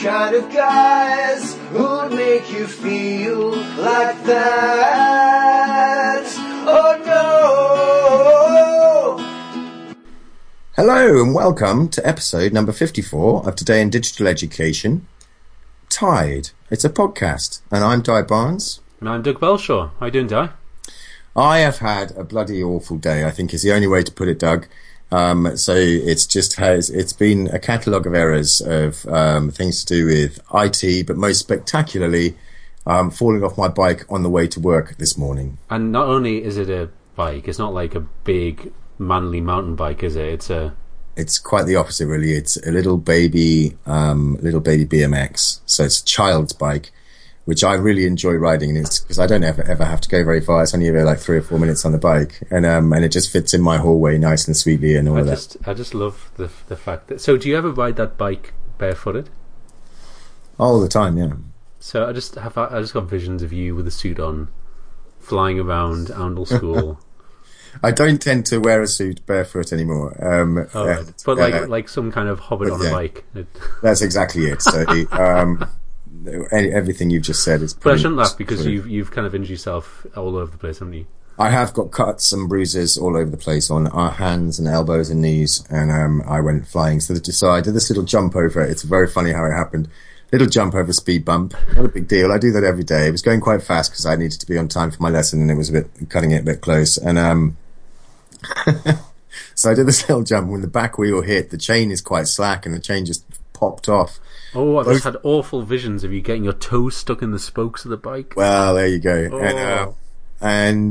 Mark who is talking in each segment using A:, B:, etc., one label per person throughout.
A: kind of guys who'd make you feel like that. Oh no!
B: Hello and welcome to episode number 54 of Today in Digital Education. Tide. It's a podcast, and I'm Di Barnes.
C: And I'm Doug Belshaw. How you doing, Di?
B: I have had a bloody awful day, I think is the only way to put it, Doug. So it's been a catalogue of errors of things to do with IT, but most spectacularly falling off my bike on the way to work this morning.
C: And not only is it a bike, it's not like a big manly mountain bike, is it?
B: It's quite the opposite, really. It's a little baby BMX. So it's a child's bike, which I really enjoy riding, and it's because I don't ever have to go very far. It's only like 3 or 4 minutes on the bike, and it just fits in my hallway nice and sweetly and all that.
C: I just love the fact that. So, do you ever ride that bike barefooted?
B: All the time, yeah.
C: So I just got visions of you with a suit on, flying around Oundle School.
B: I don't tend to wear a suit barefoot anymore.
C: But like some kind of hobbit on a bike.
B: That's exactly it. So. Everything you've just said is pretty.
C: But I shouldn't laugh because you've kind of injured yourself all over the place, haven't you? I
B: have got cuts and bruises all over the place on our hands and elbows and knees, and I went flying. So I did this little jump over it. It's very funny how it happened. Little jump over a speed bump. Not a big deal. I do that every day. It was going quite fast because I needed to be on time for my lesson, and it was cutting it a bit close. And so I did this little jump. When the back wheel hit, the chain is quite slack, and the chain just popped off.
C: Oh, I've just had awful visions of you getting your toes stuck in the spokes of the bike.
B: Well, there you go.
C: Oh.
B: And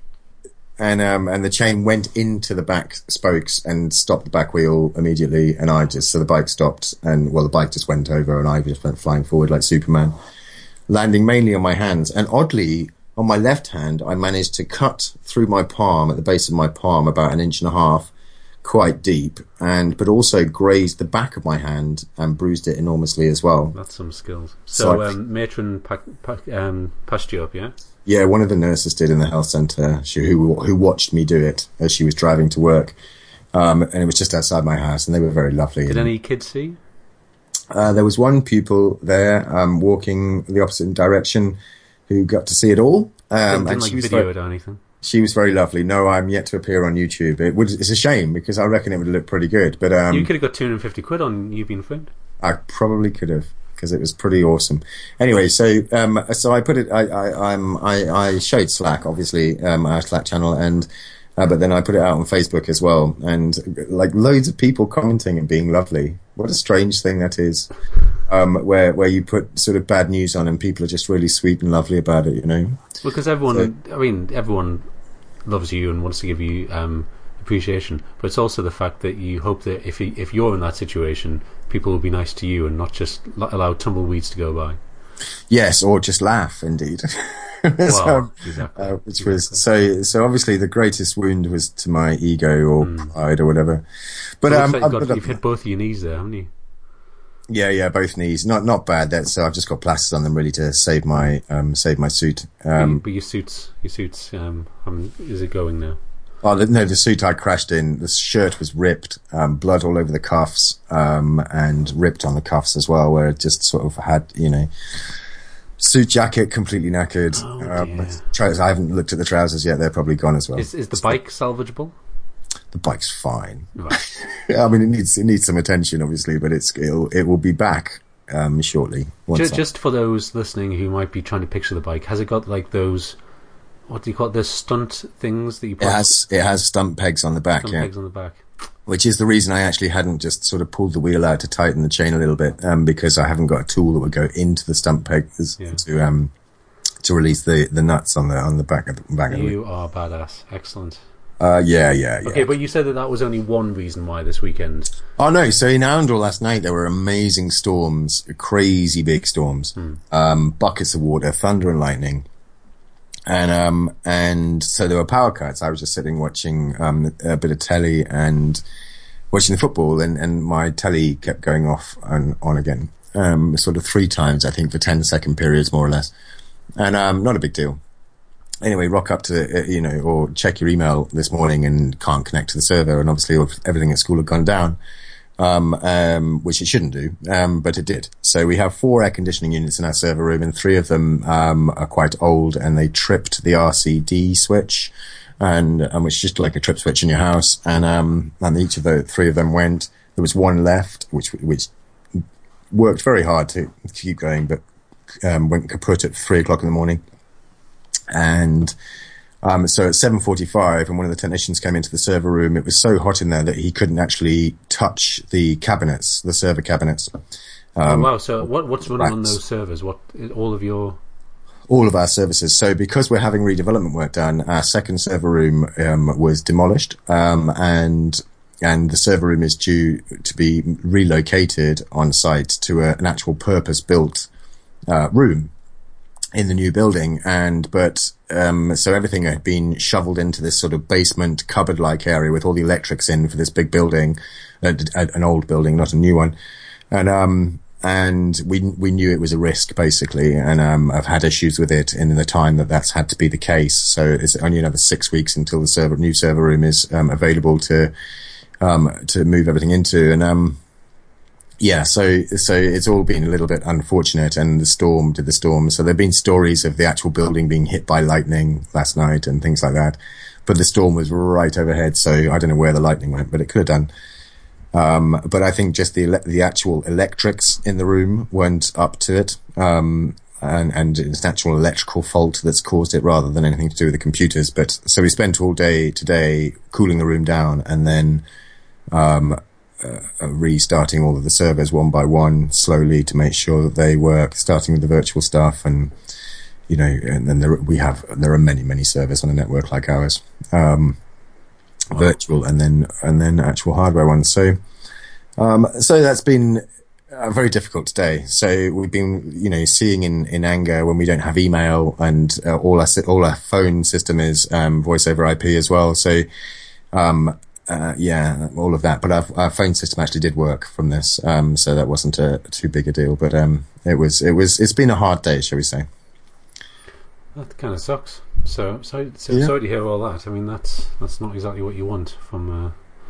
B: the chain went into the back spokes and stopped the back wheel immediately. And so the bike stopped, and the bike just went over, and I just went flying forward like Superman, landing mainly on my hands. And oddly, on my left hand, I managed to cut through my palm at the base of my palm about 1.5 inches. Quite deep, but also grazed the back of my hand and bruised it enormously as well.
C: That's some skills. So matron passed you up, yeah?
B: Yeah, one of the nurses did in the health centre, who watched me do it as she was driving to work, and it was just outside my house, and they were very lovely.
C: Did any kids see?
B: There was one pupil there walking the opposite direction who got to see it all.
C: Didn't she video it or anything?
B: She was very lovely. No, I'm yet to appear on YouTube. It's a shame because I reckon it would look pretty good. But
C: you could have got 250 quid on you being filmed.
B: I probably could have because it was pretty awesome. Anyway, so I put it. I showed Slack, obviously, our Slack channel, and but then I put it out on Facebook as well, and like loads of people commenting and being lovely. What a strange thing that is. Where you put sort of bad news on and people are just really sweet and lovely about it, you know.
C: Because everyone loves you and wants to give you appreciation, but it's also the fact that you hope that if you're in that situation, people will be nice to you and not just allow tumbleweeds to go by.
B: Yes, or just laugh, indeed.
C: Well, exactly.
B: Which was so obviously the greatest wound was to my ego or pride or whatever. But
C: you've hit both of your knees there, haven't you?
B: Yeah, both knees. Not bad. So I've just got plasters on them really to save my suit.
C: But your suits. Is it going now?
B: Oh no, the suit I crashed in. The shirt was ripped, blood all over the cuffs, and ripped on the cuffs as well, where it just sort of had suit jacket completely knackered. I haven't looked at the trousers yet. They're probably gone as well.
C: Is the bike salvageable?
B: The bike's fine.
C: Right.
B: I mean, it needs some attention, obviously, but it will be back shortly.
C: Just for those listening who might be trying to picture the bike, has it got like those? What do you call it? Those stunt things that you put?
B: It has stunt pegs on the back.
C: Pegs on the back.
B: Which is the reason I actually hadn't just sort of pulled the wheel out to tighten the chain a little bit, because I haven't got a tool that would go into the stunt pegs to release the nuts on the back of the wheel.
C: You are badass. Excellent.
B: Yeah.
C: Okay, but you said that was only one reason why this weekend.
B: Oh no, so in Oundle last night there were amazing storms, crazy big storms, buckets of water, thunder and lightning. And so there were power cuts. I was just sitting watching, a bit of telly and watching the football, and my telly kept going off and on again, sort of 3 times, I think, for 10-second periods, more or less. And, not a big deal. Anyway, rock up to, or check your email this morning and can't connect to the server, and obviously everything at school had gone down. which it shouldn't do, but it did. So we have 4 air conditioning units in our server room, and 3 of them are quite old, and they tripped the RCD switch, and which is just like a trip switch in your house, and each of the 3 of them went. There was 1 left, which worked very hard to keep going, but went kaput at 3 o'clock in the morning, and so at 7:45, and one of the technicians came into the server room. It was so hot in there that he couldn't actually touch the cabinets, the server cabinets.
C: Oh, wow! So what's running on those servers? All of our services. So because we're having redevelopment work done, our second server room was demolished, and the server room is due to be relocated on site to an actual purpose-built room in the new building, so everything had been shoveled into this sort of basement cupboard-like area with all the electrics in for this big building, an old building, not a new one, and we knew it was a risk basically, and I've had issues with it in the time that's had to be the case. So it's only another 6 weeks until the new server room is available to move everything into, and so it's all been a little bit unfortunate, and the storm did the storm. So there've been stories of the actual building being hit by lightning last night and things like that. But the storm was right overhead, so I don't know where the lightning went, but it could have done. But I think just the actual electrics in the room weren't up to it. And it's an actual electrical fault that's caused it rather than anything to do with the computers. But so we spent all day today cooling the room down, and then, restarting all of the servers one by one slowly to make sure that they work, starting with the virtual stuff, and and then there are many servers on a network like ours, virtual and then actual hardware ones. So that's been very difficult today. So we've been seeing in anger when we don't have email, and all our phone system is voice over IP as well. So all of that. But our phone system actually did work from this, so that wasn't too big a deal. But it's been a hard day, shall we say? That kind of sucks. So sorry to hear all that. I mean, that's not exactly what you want from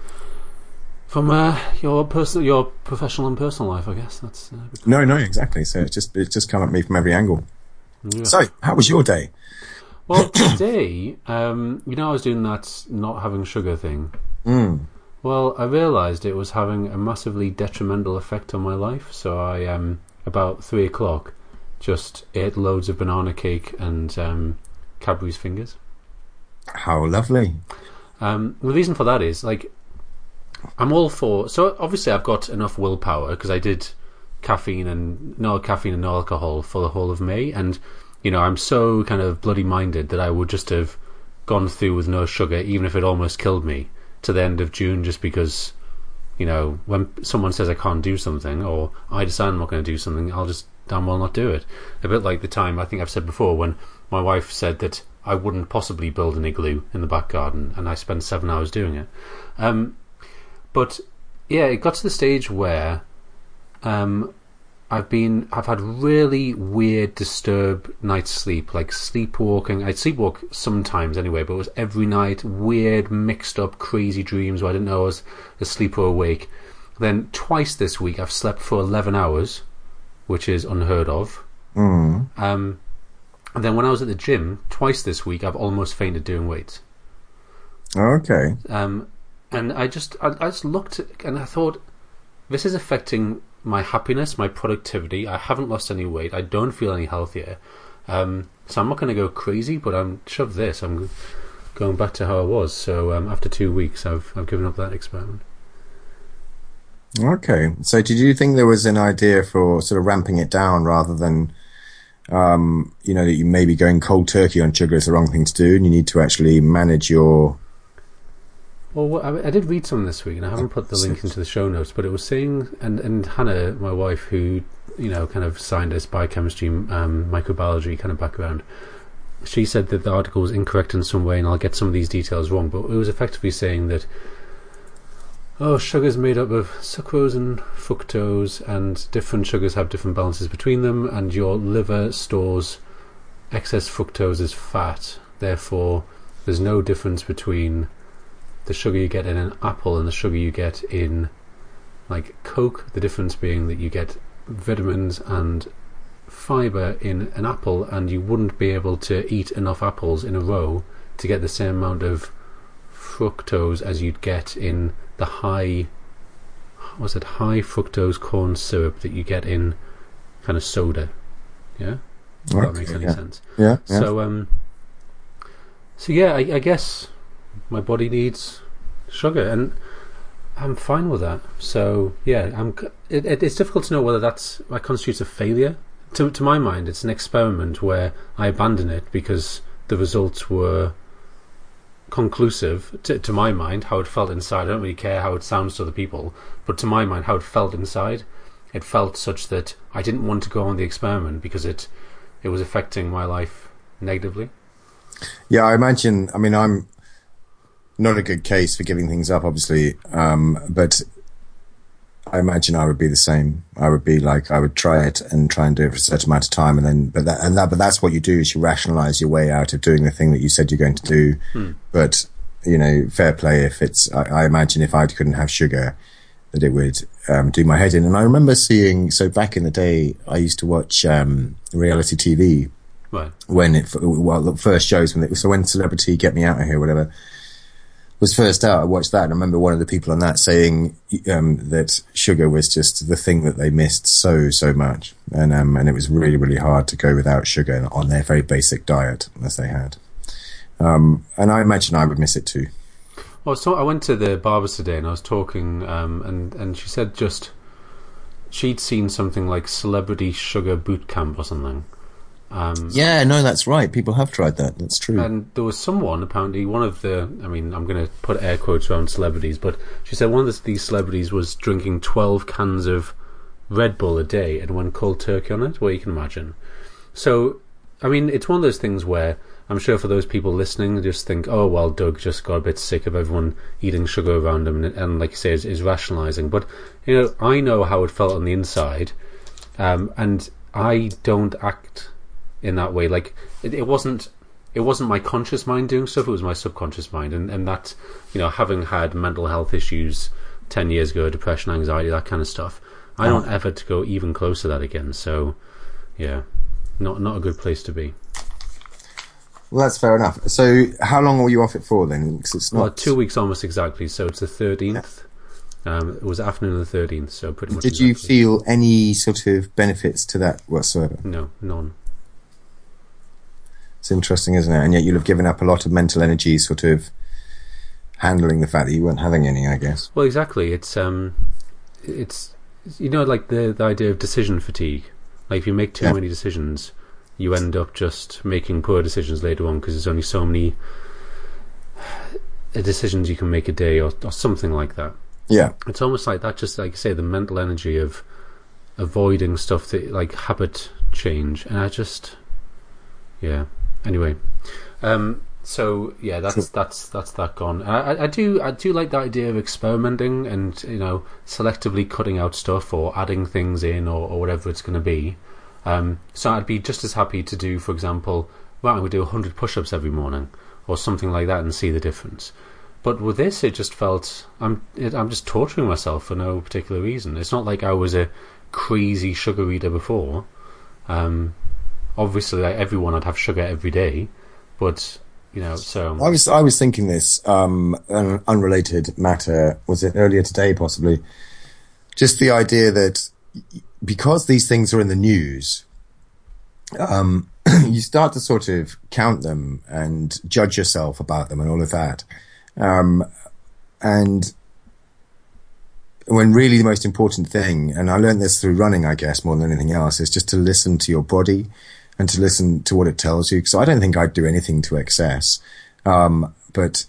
C: your professional and personal life, I guess. That's
B: no, exactly. So it's just come at me from every angle. Yeah. So, how was your day?
C: Well, today, I was doing that not having sugar thing. Well, I realised it was having a massively detrimental effect on my life. So I, about 3 o'clock, just ate loads of banana cake and Cadbury's fingers.
B: How lovely.
C: The reason for that is, I'm all for... So obviously I've got enough willpower because I did no caffeine and no alcohol for the whole of May, and I'm so kind of bloody minded that I would just have gone through with no sugar even if it almost killed me to the end of June, just because when someone says I can't do something, or I decide I'm not going to do something, I'll just damn well not do it. A bit like the time I think I've said before when my wife said that I wouldn't possibly build an igloo in the back garden, and I spent 7 hours doing it. But yeah, it got to the stage where I've had really weird, disturbed night's sleep, like sleepwalking. I'd sleepwalk sometimes anyway, but it was every night, weird, mixed up, crazy dreams where I didn't know I was asleep or awake. Then twice this week I've slept for 11 hours, which is unheard of. And then when I was at the gym, twice this week I've almost fainted doing weights.
B: Okay.
C: And I just looked and I thought, this is affecting my happiness, my productivity. I haven't lost any weight. I don't feel any healthier. So I'm not going to go crazy, but I'm going back to how I was. So after 2 weeks, I've given up that experiment.
B: Okay. So did you think there was an idea for sort of ramping it down rather than, that you maybe going cold turkey on sugar is the wrong thing to do, and you need to actually manage your...
C: Well, I did read some this week, and I haven't put the link into the show notes, but it was saying, and Hannah, my wife, who, kind of scientist, biochemistry, microbiology kind of background, she said that the article was incorrect in some way, and I'll get some of these details wrong, but it was effectively saying that, sugar's made up of sucrose and fructose, and different sugars have different balances between them, and your liver stores excess fructose as fat, therefore there's no difference between the sugar you get in an apple and the sugar you get in like Coke, the difference being that you get vitamins and fibre in an apple, and you wouldn't be able to eat enough apples in a row to get the same amount of fructose as you'd get in the high fructose corn syrup that you get in kind of soda. Yeah, if that makes any sense.
B: Yeah.
C: So yeah, I guess my body needs sugar, and I'm fine with that. So yeah, it's difficult to know whether that constitutes a failure. To my mind, it's an experiment where I abandon it because the results were conclusive. To my mind, how it felt inside. I don't really care how it sounds to other people, but to my mind, how it felt inside, it felt such that I didn't want to go on the experiment because it was affecting my life negatively.
B: Yeah, I imagine. I mean, I'm not a good case for giving things up, obviously, but I imagine I would be the same. I would be like, I would try it and try and do it for a certain amount of time, and then, but that's what you do, is you rationalize your way out of doing the thing that you said you're going to do. But, you know, fair play if it's, I imagine if I couldn't have sugar, that it would do my head in. And I remember seeing, so back in the day, I used to watch reality TV.
C: Right.
B: When the first shows, when Celebrity Get Me Out of Here, whatever, was first out, I watched that, and I remember one of the people on that saying that sugar was just the thing that they missed so much, and it was really, really hard to go without sugar on their very basic diet as they had. And I imagine I would miss it too.
C: Well, I went to the barber's today, and I was talking, and she said just she'd seen something like Celebrity Sugar Boot Camp or something.
B: Yeah, no, that's right. People have tried that. That's true.
C: And there was someone, apparently, one of the, I mean, I'm going to put air quotes around celebrities, but she said one of these celebrities was drinking 12 cans of Red Bull a day and went cold turkey on it. Well, you can imagine. So, I mean, it's one of those things where I'm sure for those people listening, they just think, oh, well, Doug just got a bit sick of everyone eating sugar around him, and like you say, is rationalising. But, you know, I know how it felt on the inside, and I don't act in that way. Like it wasn't my conscious mind doing stuff, it was my subconscious mind, and that, you know, having had mental health issues 10 years ago, depression, anxiety, that kind of stuff, I don't ever to go even close to that again. So yeah, not a good place to be.
B: Well, that's fair enough. So how long were you off it for then? Because it's not...
C: Well, 2 weeks almost exactly, so it's the 13th. It was afternoon of the 13th, so pretty much.
B: Did you feel any sort of benefits to that whatsoever?
C: No, none.
B: It's interesting, isn't it? And yet you'll have given up a lot of mental energy sort of handling the fact that you weren't having any, I guess.
C: Well, exactly. It's you know, like the idea of decision fatigue. Like if you make too many decisions, you end up just making poor decisions later on because there's only so many decisions you can make a day or something like that.
B: Yeah.
C: It's almost like that, just like you say, the mental energy of avoiding stuff, that like habit change, and I just... Yeah. Anyway, so yeah, that's that gone. I do like the idea of experimenting and, you know, selectively cutting out stuff or adding things in or whatever it's going to be. So I'd be just as happy to do, for example, well, I would do 100 push-ups every morning or something like that and see the difference. But with this, it just felt I'm just torturing myself for no particular reason. It's not like I was a crazy sugar eater before. Obviously, like everyone, I'd have sugar every day, but, you know, so...
B: I was thinking this, an unrelated matter, was it earlier today, possibly? Just the idea that because these things are in the news, you start to sort of count them and judge yourself about them and all of that. And when really the most important thing, and I learned this through running, I guess, more than anything else, is just to listen to your body and to listen to what it tells you. Because I don't think I'd do anything to excess. But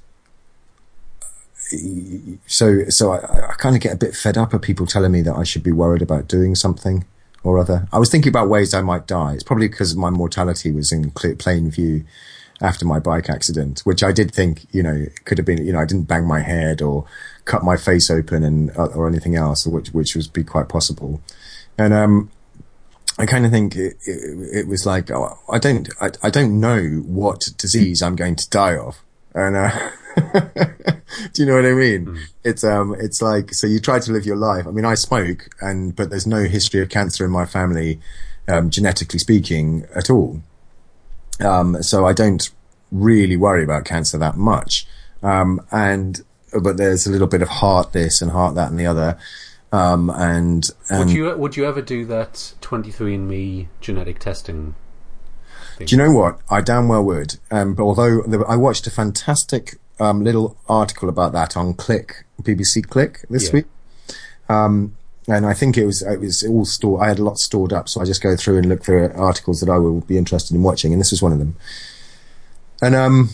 B: so I kind of get a bit fed up of people telling me that I should be worried about doing something or other. I was thinking about ways I might die. It's probably because my mortality was in plain view after my bike accident, which I did think, you know, could have been, you know, I didn't bang my head or cut my face open or anything else, which was be quite possible. And, I kind of think it was like, oh, I don't know what disease I'm going to die of. And, Do you know what I mean? It's like, so you try to live your life. I mean, I smoke, but there's no history of cancer in my family, genetically speaking, at all. So I don't really worry about cancer that much. But there's a little bit of heart this and heart that and the other. And
C: would you ever do that 23andMe genetic testing thing?
B: Do you know what? I damn well would. But although I watched a fantastic little article about that on BBC Click this week. And I think it was all stored. I had a lot stored up, so I just go through and look for articles that I would be interested in watching, and this was one of them. And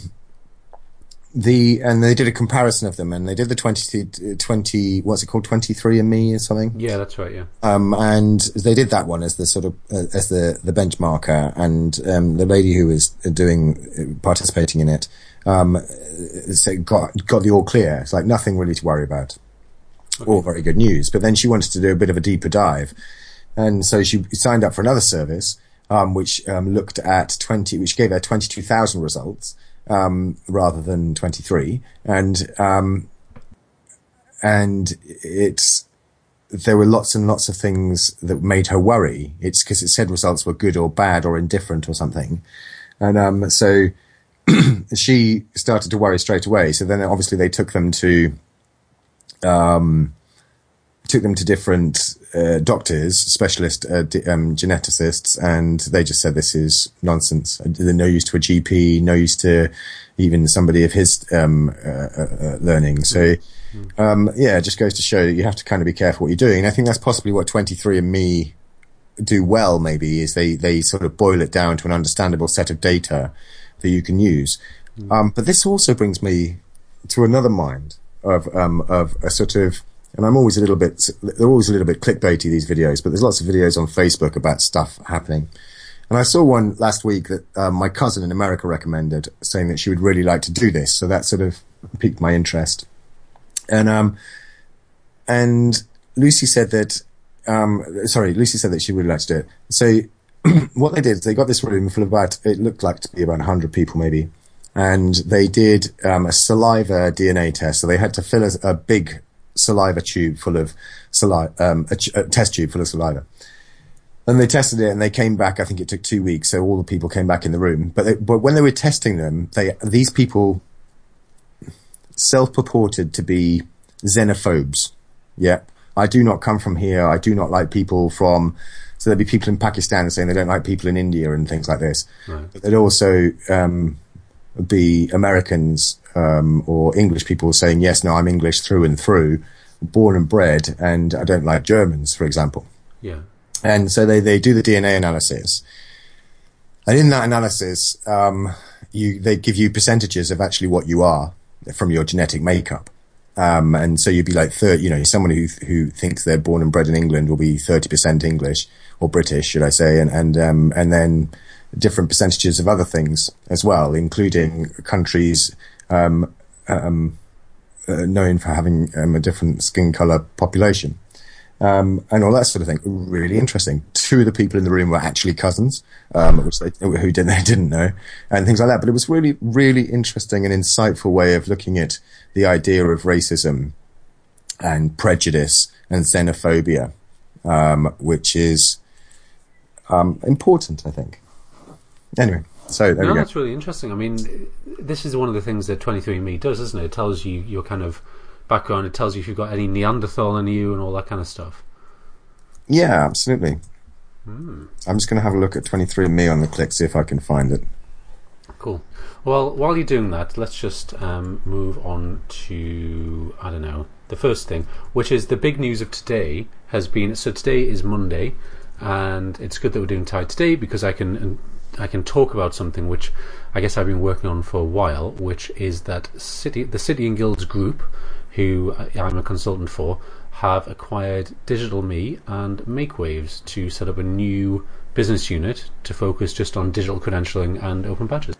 B: they did a comparison of them, and they did the 20 what's it called, 23andMe or something?
C: Yeah, that's right. Yeah.
B: And they did that one as the sort of as the benchmarker, and the lady who was participating in it got the all clear. It's like nothing really to worry about. Okay. All very good news. But then she wanted to do a bit of a deeper dive, and so she signed up for another service, which looked at which gave her 22,000 results. Rather than 23, and there were lots and lots of things that made her worry. It's because it said results were good or bad or indifferent or something, and so she started to worry straight away. So then obviously they took them to different doctors, specialist geneticists, and they just said this is nonsense. They're no use to a GP, no use to even somebody of his learning. So it just goes to show that you have to kind of be careful what you're doing. And I think that's possibly what 23andMe do well, maybe, is they sort of boil it down to an understandable set of data that you can use. But this also brings me to another mind of a sort of, and they're always a little bit clickbaity, these videos, but there's lots of videos on Facebook about stuff happening. And I saw one last week that my cousin in America recommended, saying that she would really like to do this. So that sort of piqued my interest. And Lucy said that, Lucy said that she would like to do it. So what they did is they got this room full of it looked like to be about 100 people maybe. And they did a saliva DNA test. So they had to fill a big saliva tube full of saliva, a test tube full of saliva. And they tested it, and they came back. I think it took 2 weeks, so all the people came back in the room. But when they were testing them, these people self-purported to be xenophobes. Yeah, I do not come from here. I do not like people from. So there'd be people in Pakistan saying they don't like people in India and things like this. Right. But there'd also be Americans or English people saying, yes, no, I'm English through and through, born and bred, and I don't like Germans, for example.
C: Yeah.
B: And so they do the DNA analysis. And in that analysis, they give you percentages of actually what you are from your genetic makeup. And so you'd be like, someone who thinks they're born and bred in England will be 30% English, or British, should I say, and then different percentages of other things as well, including countries known for having a different skin color population, and all that sort of thing. Really interesting. Two of the people in the room were actually cousins, which they didn't know, and things like that. But it was really, really interesting and insightful way of looking at the idea of racism and prejudice and xenophobia, which is important, I think. Anyway, so there we go.
C: That's really interesting. I mean, this is one of the things that 23andMe does, isn't it? It tells you your kind of background. It tells you if you've got any Neanderthal in you and all that kind of stuff.
B: Yeah, absolutely. I'm just going to have a look at 23andMe on the click, see if I can find it. Cool.
C: Well, while you're doing that, let's just move on to, I don't know, the first thing, which is the big news of today has been, so today is Monday, and it's good that we're doing Tide today because I can talk about something which I guess I've been working on for a while, which is that the City and Guilds group, who I'm a consultant for, have acquired Digital Me and MakeWaves to set up a new business unit to focus just on digital credentialing and open badges.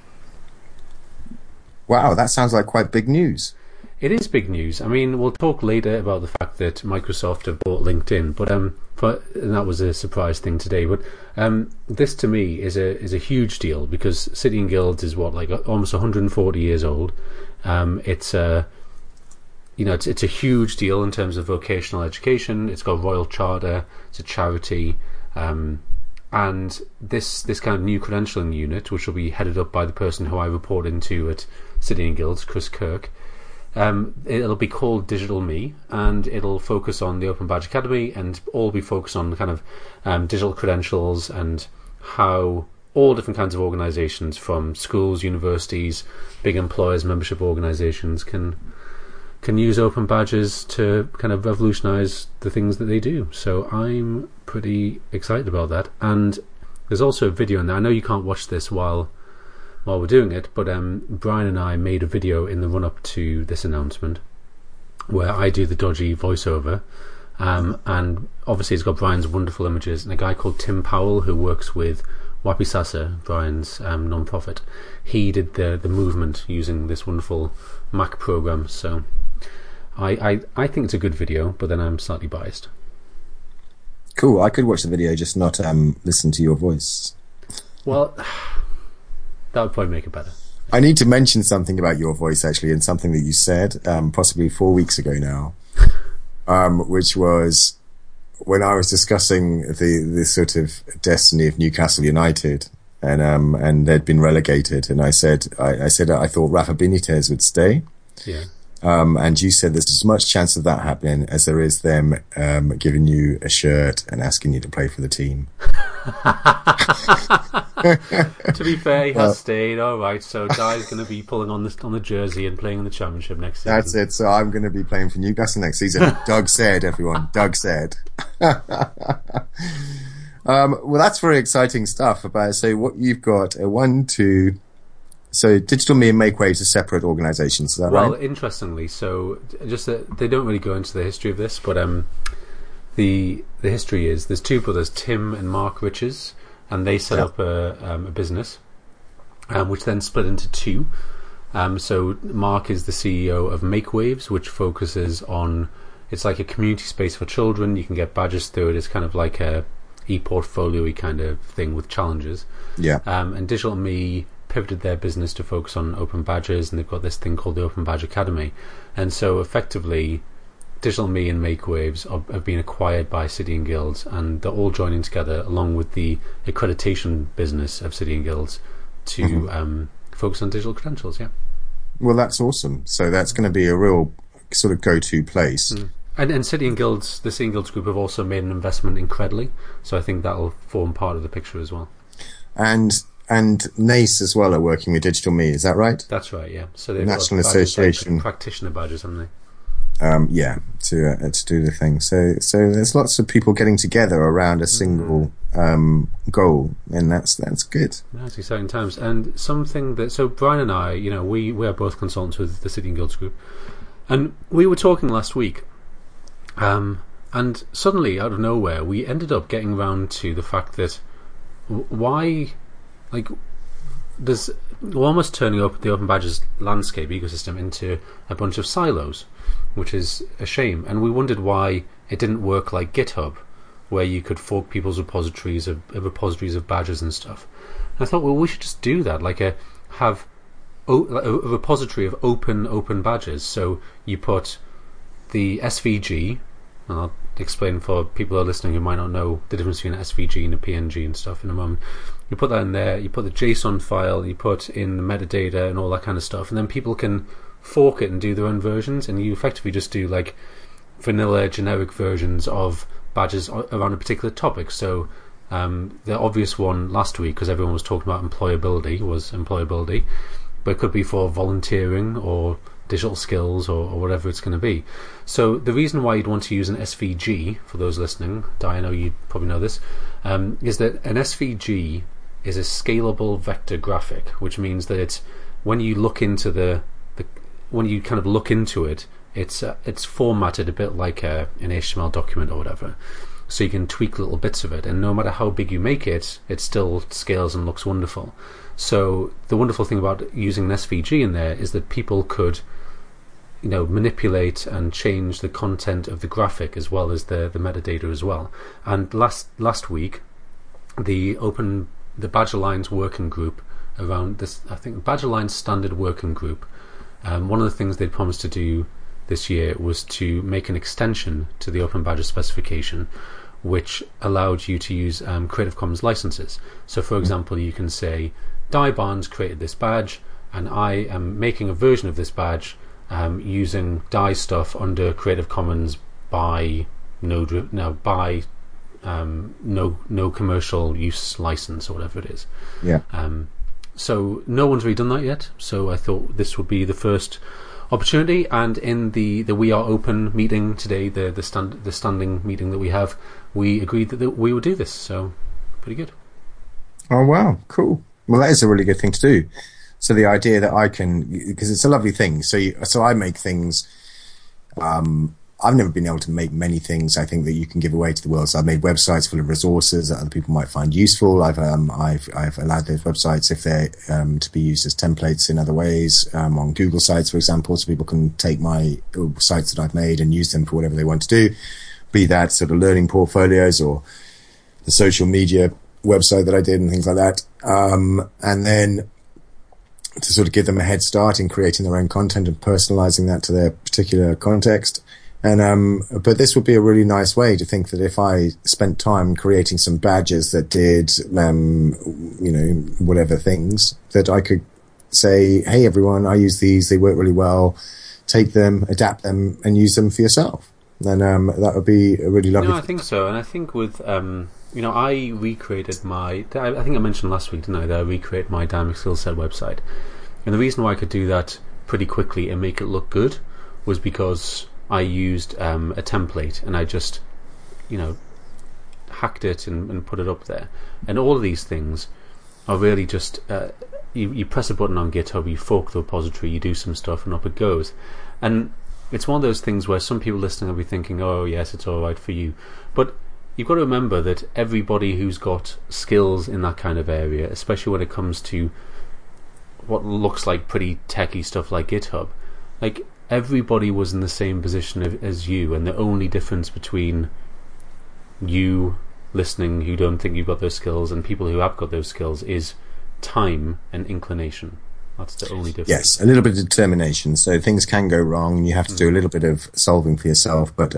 B: Wow, that sounds like quite big news.
C: It is big news. I mean, we'll talk later about the fact that Microsoft have bought LinkedIn, but and that was a surprise thing today. But this to me is a huge deal, because City and Guilds is what, like almost 140 years old. It's a it's a huge deal in terms of vocational education. It's got a royal charter. It's a charity. And this kind of new credentialing unit, which will be headed up by the person who I report into at City and Guilds, Chris Kirk, it'll be called Digital Me, and it'll focus on the Open Badge Academy, and all be focused on kind of digital credentials and how all different kinds of organisations, from schools, universities, big employers, membership organisations, can use open badges to kind of revolutionise the things that they do. So I'm pretty excited about that. And there's also a video in there. I know you can't watch this while we're doing it, but Brian and I made a video in the run-up to this announcement where I do the dodgy voiceover, and obviously it's got Brian's wonderful images, and a guy called Tim Powell, who works with Wapi Sasa, Brian's non-profit. He did the movement using this wonderful Mac program. So I think it's a good video, but then I'm slightly biased.
B: Cool. I could watch the video, just not listen to your voice.
C: Well, that would probably make it better.
B: I need to mention something about your voice, actually, and something that you said possibly 4 weeks ago now, which was when I was discussing the sort of destiny of Newcastle United, and they'd been relegated, and I said I thought Rafa Benitez would stay.
C: Yeah.
B: And you said there's as much chance of that happening as there is them giving you a shirt and asking you to play for the team.
C: To be fair, he has stayed. All right, so Dai's going to be pulling on the jersey and playing in the Championship next season.
B: That's it. So I'm going to be playing for Newcastle next season. Doug said, everyone. Doug said. Well, that's very exciting stuff. So what you've got So Digital Me and MakeWaves are separate organisations, is that right?
C: Well, interestingly, so just they don't really go into the history of this, but the history is there's two brothers, Tim and Mark Riches, and they set up a business, which then split into two. So Mark is the CEO of MakeWaves, which focuses on, it's like a community space for children. You can get badges through it. It's kind of like a e-portfolio-y kind of thing with challenges.
B: Yeah.
C: And Digital Me pivoted their business to focus on open badges, and they've got this thing called the Open Badge Academy. And so effectively Digital Me and MakeWaves have been acquired by City and Guilds, and they're all joining together along with the accreditation business of City and Guilds to focus on digital credentials. Yeah.
B: Well, that's awesome. So that's going to be a real sort of go-to place.
C: And City and Guilds, the City and Guilds group have also made an investment in Credly, so I think that'll form part of the picture as well. And NACE as well are working with Digital Me, is that right? That's right, yeah. So they've
B: National
C: got badges,
B: Association,
C: like practitioner badges, haven't they?
B: Yeah, to do the thing. So there's lots of people getting together around a single goal, and that's good.
C: That's exciting times. And something that, so Brian and I, we are both consultants with the City and Guilds group, and we were talking last week, and suddenly out of nowhere we ended up getting around to the fact that why, like, we're almost turning up the Open Badges landscape ecosystem into a bunch of silos, which is a shame. And we wondered why it didn't work like GitHub, where you could fork people's repositories of badges and stuff. And I thought, well, we should just do that, have a repository of open badges. So you put the SVG, and I'll explain for people who are listening who might not know the difference between an SVG and a PNG and stuff in a moment. You put that in there, you put the JSON file, you put in the metadata and all that kind of stuff, and then people can fork it and do their own versions, and you effectively just do like vanilla generic versions of badges around a particular topic. So the obvious one last week, because everyone was talking about employability, was employability, but it could be for volunteering or digital skills or whatever it's going to be. So the reason why you'd want to use an SVG, for those listening, Di, I know you probably know this, is that an SVG is a scalable vector graphic, which means that it's, when you look into when you kind of look into it, it's formatted a bit like an HTML document or whatever. So you can tweak little bits of it, and no matter how big you make it, it still scales and looks wonderful. So the wonderful thing about using an SVG in there is that people could manipulate and change the content of the graphic as well as the metadata as well. And last week, the Badger Lines working group around this, I think Badger Lines standard working group, one of the things they promised to do this year was to make an extension to the Open Badger specification which allowed you to use Creative Commons licenses. So for example, you can say Di Barnes created this badge and I am making a version of this badge using Di stuff under Creative Commons by no commercial use license or whatever it is.
B: Yeah.
C: So no one's really done that yet. So I thought this would be the first opportunity. And in the We Are Open meeting today, the standing meeting that we have, we agreed that we would do this. So pretty good.
B: Oh wow, cool. Well, that is a really good thing to do. So the idea that I can, because it's a lovely thing. So I make things. I've never been able to make many things, I think, that you can give away to the world. So I've made websites full of resources that other people might find useful. I've allowed those websites, if they're to be used as templates in other ways, on Google Sites, for example, so people can take my sites that I've made and use them for whatever they want to do, be that sort of learning portfolios or the social media website that I did and things like that. And then to sort of give them a head start in creating their own content and personalizing that to their particular context. And but this would be a really nice way to think that if I spent time creating some badges that did whatever things, that I could say, hey everyone, I use these, they work really well, take them, adapt them and use them for yourself. And that would be a really lovely
C: I think so. And I think with I recreated I think I mentioned last week, didn't I, that I recreated my Dynamic Skill Set website. And the reason why I could do that pretty quickly and make it look good was because I used a template and I just, hacked it and put it up there. And all of these things are really just, you press a button on GitHub, you fork the repository, you do some stuff and up it goes. And it's one of those things where some people listening will be thinking, oh yes, it's alright for you. But you've got to remember that everybody who's got skills in that kind of area, especially when it comes to what looks like pretty techie stuff like GitHub, like everybody was in the same position as you, and the only difference between you listening who don't think you've got those skills and people who have got those skills is time and inclination. That's the only difference.
B: Yes, a little bit of determination. So things can go wrong and you have to do a little bit of solving for yourself, but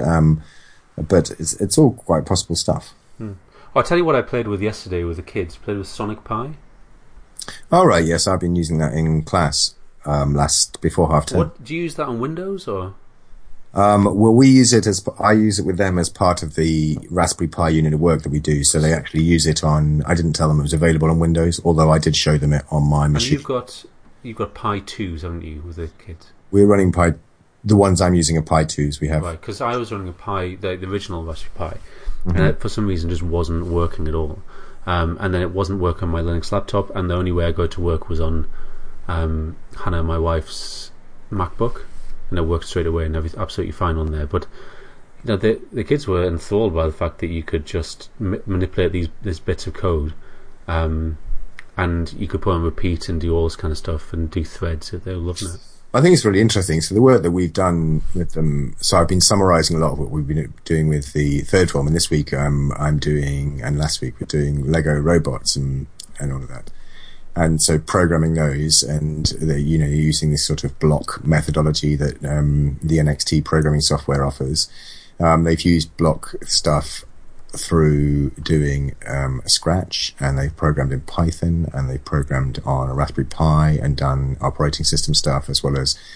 B: it's all quite possible stuff.
C: I'll tell you what I played with yesterday with the kids. Played with Sonic Pi.
B: All right, yes, I've been using that in class before half term.
C: What, do you use that on Windows or?
B: Well, I use it with them as part of the Raspberry Pi unit of work that we do. So they actually use it on. I didn't tell them it was available on Windows, although I did show them it on my machine.
C: And you've got Pi 2s, haven't you, with the kids?
B: We're running Pi. The ones I'm using are Pi 2s. We have
C: right, because I was running a Pi, the original Raspberry Pi, and it for some reason just wasn't working at all. And then it wasn't working on my Linux laptop, and the only way I got to work was on Hannah, my wife's MacBook, and it worked straight away and everything absolutely fine on there. But the kids were enthralled by the fact that you could just manipulate these bits of code, and you could put on repeat and do all this kind of stuff and do threads. So they were loving it.
B: I think it's really interesting. So the work that we've done with them, so I've been summarising a lot of what we've been doing with the third form, and this week I'm doing, and last week we're doing Lego robots and all of that. And so programming those, and using this sort of block methodology that the NXT programming software offers. They've used block stuff through doing Scratch, and they've programmed in Python, and they've programmed on a Raspberry Pi and done operating system stuff, as well as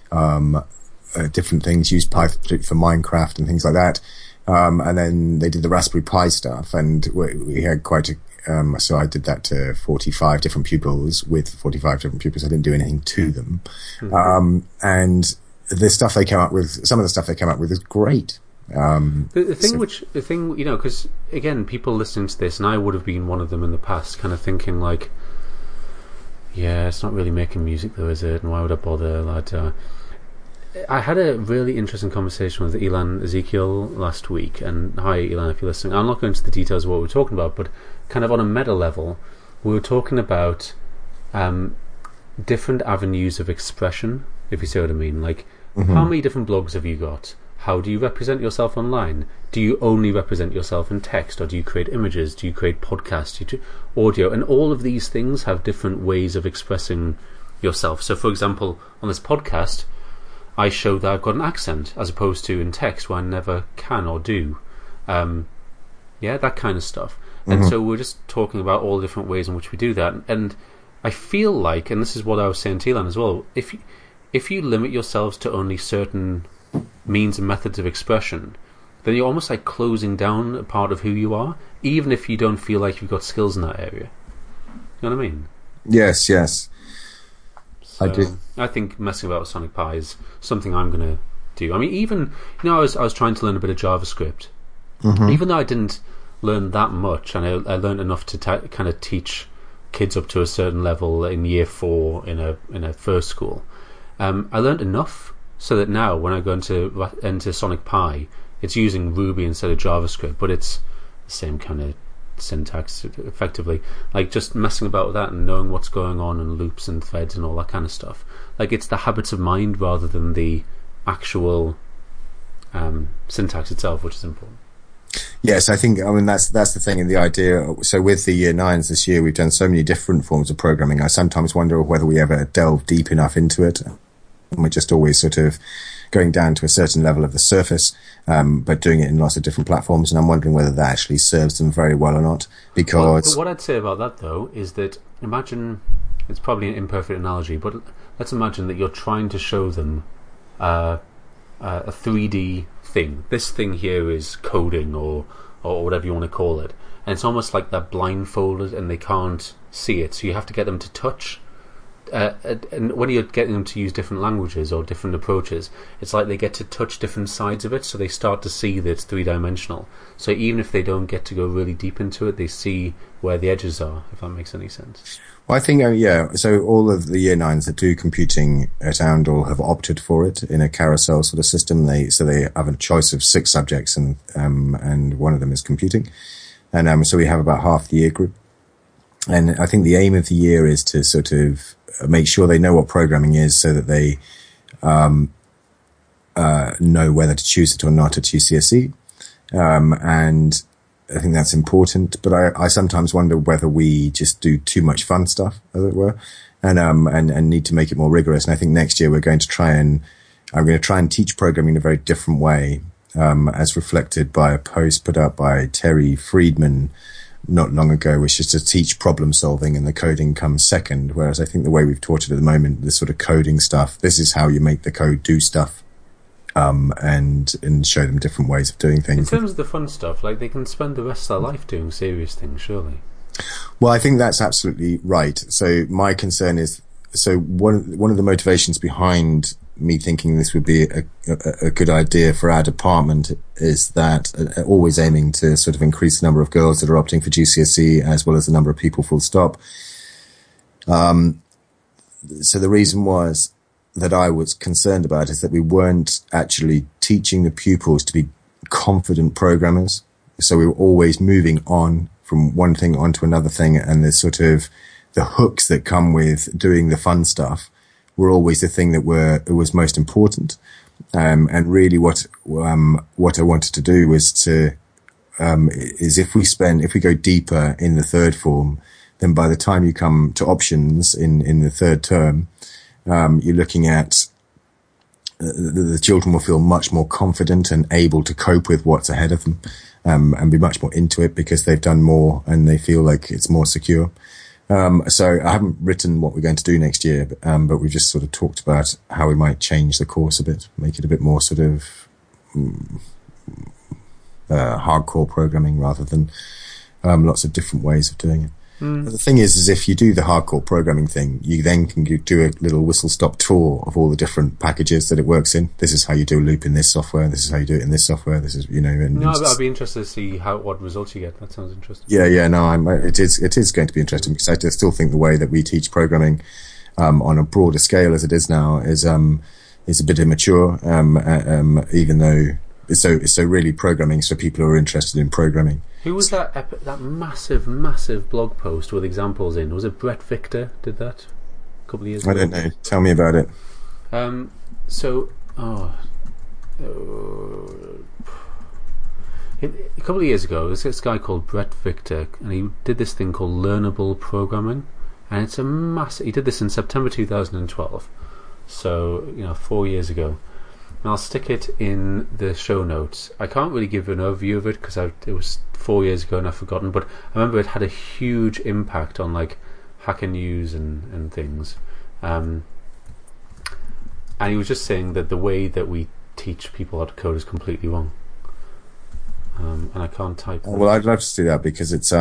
B: different things, used Python for Minecraft and things like that. And then they did the Raspberry Pi stuff, and we had quite a so I did that to 45 different pupils. With 45 different pupils, I didn't do anything to them. And the stuff they came up with, some of the stuff they came up with is great.
C: The thing, because again, people listening to this, and I would have been one of them in the past, kind of thinking like, yeah, it's not really making music though, is it? And why would I bother? I had a really interesting conversation with Ilan Ezekiel last week, and hi Ilan, if you're listening. I'm not going into the details of what we're talking about, but kind of on a meta level, we were talking about different avenues of expression, if you see what I mean. Like How many different blogs have you got? How do you represent yourself online? Do you only represent yourself in text, or do you create images? Do you create podcasts? Do you do audio? And all of these things have different ways of expressing yourself. So, for example, on this podcast, I show that I've got an accent, as opposed to in text where I never can or do. That kind of stuff. And so we're just talking about all the different ways in which we do that. And I feel like, and this is what I was saying to Elan as well, if you limit yourselves to only certain means and methods of expression, then you're almost like closing down a part of who you are, even if you don't feel like you've got skills in that area. You know what I mean?
B: Yes.
C: So, I do. I think messing about with Sonic Pi is something I'm going to do. I mean, even, I was trying to learn a bit of JavaScript. Even though I didn't learn that much, and I learned enough to kind of teach kids up to a certain level in year 4 in a first school. I learned enough so that now when I go into Sonic Pi, it's using Ruby instead of JavaScript, but it's the same kind of syntax effectively. Like just messing about with that and knowing what's going on and loops and threads and all that kind of stuff. Like it's the habits of mind rather than the actual syntax itself, which is important.
B: Yes, I mean that's the thing and the idea. So with the year 9s this year, we've done so many different forms of programming. I sometimes wonder whether we ever delve deep enough into it. And we're just always sort of going down to a certain level of the surface, but doing it in lots of different platforms. And I'm wondering whether that actually serves them very well or not. Because
C: what I'd say about that though is that imagine, it's probably an imperfect analogy, but let's imagine that you're trying to show them a 3D thing. This thing here is coding or whatever you want to call it, and it's almost like they're blindfolded and they can't see it, so you have to get them to touch, and when you're getting them to use different languages or different approaches, it's like they get to touch different sides of it, so they start to see that it's 3-dimensional. So even if they don't get to go really deep into it, they see where the edges are, if that makes any sense.
B: Well, I think, so all of the year 9s that do computing at Oundle have opted for it in a carousel sort of system. They have a choice of 6 subjects, and one of them is computing. And so we have about half the year group. And I think the aim of the year is to sort of make sure they know what programming is, so that they know whether to choose it or not at GCSE. And I think that's important, but I sometimes wonder whether we just do too much fun stuff, as it were, and need to make it more rigorous. And I think next year I'm going to try and teach programming in a very different way, as reflected by a post put up by Terry Friedman not long ago, which is to teach problem solving, and the coding comes second. Whereas I think the way we've taught it at the moment, this sort of coding stuff, this is how you make the code do stuff. And show them different ways of doing things.
C: In terms of the fun stuff, like they can spend the rest of their life doing serious things, surely.
B: Well, I think that's absolutely right. So my concern is, one of the motivations behind me thinking this would be a good idea for our department is that always aiming to sort of increase the number of girls that are opting for GCSE as well as the number of people full stop. So the reason was that I was concerned about is that we weren't actually teaching the pupils to be confident programmers. So we were always moving on from one thing onto another thing, and the sort of the hooks that come with doing the fun stuff were always the thing that was most important. And really what I wanted to do was is if we go deeper in the third form, then by the time you come to options in the third term, you're looking at the children will feel much more confident and able to cope with what's ahead of them, and be much more into it because they've done more and they feel like it's more secure. So I haven't written what we're going to do next year, but we've just sort of talked about how we might change the course a bit, make it a bit more sort of hardcore programming rather than lots of different ways of doing it. But the thing is if you do the hardcore programming thing, you then can do a little whistle-stop tour of all the different packages that it works in. This is how you do a loop in this software. This is how you do it in this software. This is, And
C: no, I'd be interested to see what results you get. That sounds interesting.
B: Yeah. No, it is going to be interesting because I still think the way that we teach programming on a broader scale as it is now is a bit immature. Even though it's so really programming so people who are interested in programming.
C: Who was that massive blog post with examples in? Was it Brett Victor did that a couple of years ago?
B: I don't know. Tell me about it.
C: So A couple of years ago, there's this guy called Brett Victor, and he did this thing called learnable programming, and it's a massive. He did this in September 2012, so 4 years ago. And I'll stick it in the show notes. I can't really give an overview of it because it was 4 years ago and I've forgotten. But I remember it had a huge impact on like Hacker News and things. And he was just saying that the way that we teach people how to code is completely wrong. And I can't type.
B: Well, I'd love to do that because it's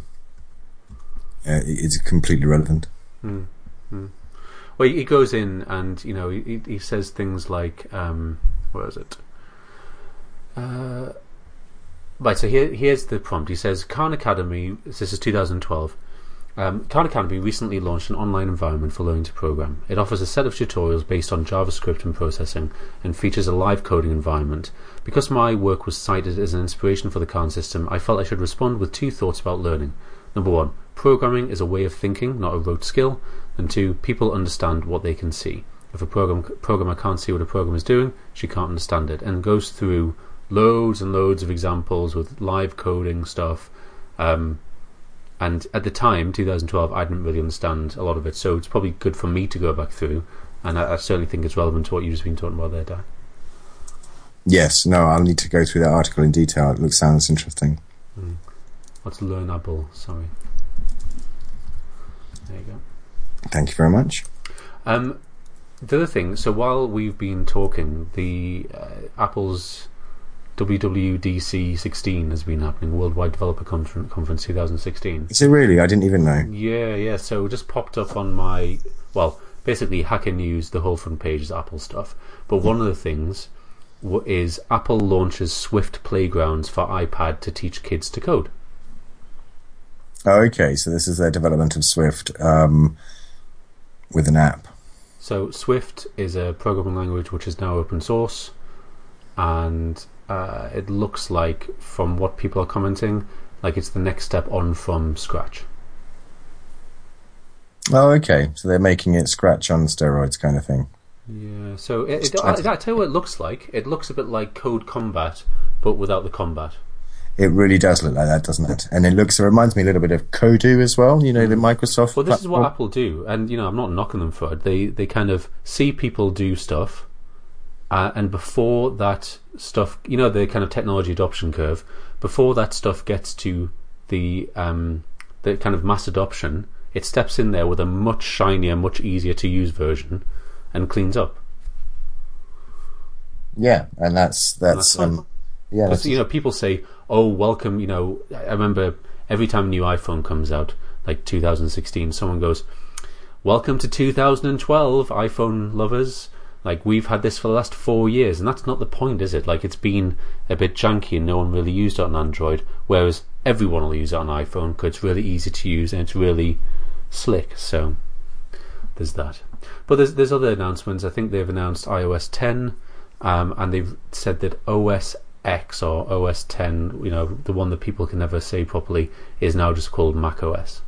B: completely relevant.
C: Well, he goes in and he says things like, where is it? Right. So here's the prompt. He says, Khan Academy. This is 2012. Khan Academy recently launched an online environment for learning to program. It offers a set of tutorials based on JavaScript and processing and features a live coding environment. Because my work was cited as an inspiration for the Khan system, I felt I should respond with 2 thoughts about learning. Number 1, programming is a way of thinking, not a rote skill. And 2, people understand what they can see. If a programmer can't see what a program is doing, she can't understand it. And goes through loads and loads of examples with live coding stuff. And at the time, 2012, I didn't really understand a lot of it, so it's probably good for me to go back through, and I certainly think it's relevant to what you've just been talking about there, Dan.
B: Yes, no, I'll need to go through that article in detail. It sounds interesting.
C: What's learnable? Sorry. There you go.
B: Thank you very much.
C: The other thing, so while we've been talking, the Apple's WWDC 16 has been happening, Worldwide Developer Conference 2016.
B: Is it really? I didn't even know.
C: Yeah. So it just popped up on my, basically Hacker News, the whole front page is Apple stuff. But one of the things is Apple launches Swift playgrounds for iPad to teach kids to code.
B: Oh, okay. So this is their development of Swift with an app.
C: So Swift is a programming language which is now open source, and it looks like, from what people are commenting, like it's the next step on from Scratch. Oh,
B: okay. So they're making it Scratch on steroids kind of thing.
C: Yeah. So I tell you what it looks like. It looks a bit like Code Combat, but without the combat.
B: It really does look like that, doesn't it? And it reminds me a little bit of Kodoo as well, the Microsoft
C: Well, this
B: platform.
C: is what Apple do, and I'm not knocking them for it. They kind of see people do stuff, and before that stuff, the kind of technology adoption curve, before that stuff gets to the kind of mass adoption, it steps in there with a much shinier, much easier to use version and cleans up.
B: Yeah, and that's yeah.
C: That's, people say, "Oh, welcome." I remember every time a new iPhone comes out, like 2016, someone goes, "Welcome to 2012, iPhone lovers. Like, we've had this for the last 4 years," and that's not the point, is it? Like, it's been a bit janky and no one really used it on Android, whereas everyone will use it on iPhone because it's really easy to use and it's really slick. So there's that. But there's other announcements. I think they've announced iOS 10, and they've said that OS X or OS 10, the one that people can never say properly, is now just called Mac OS.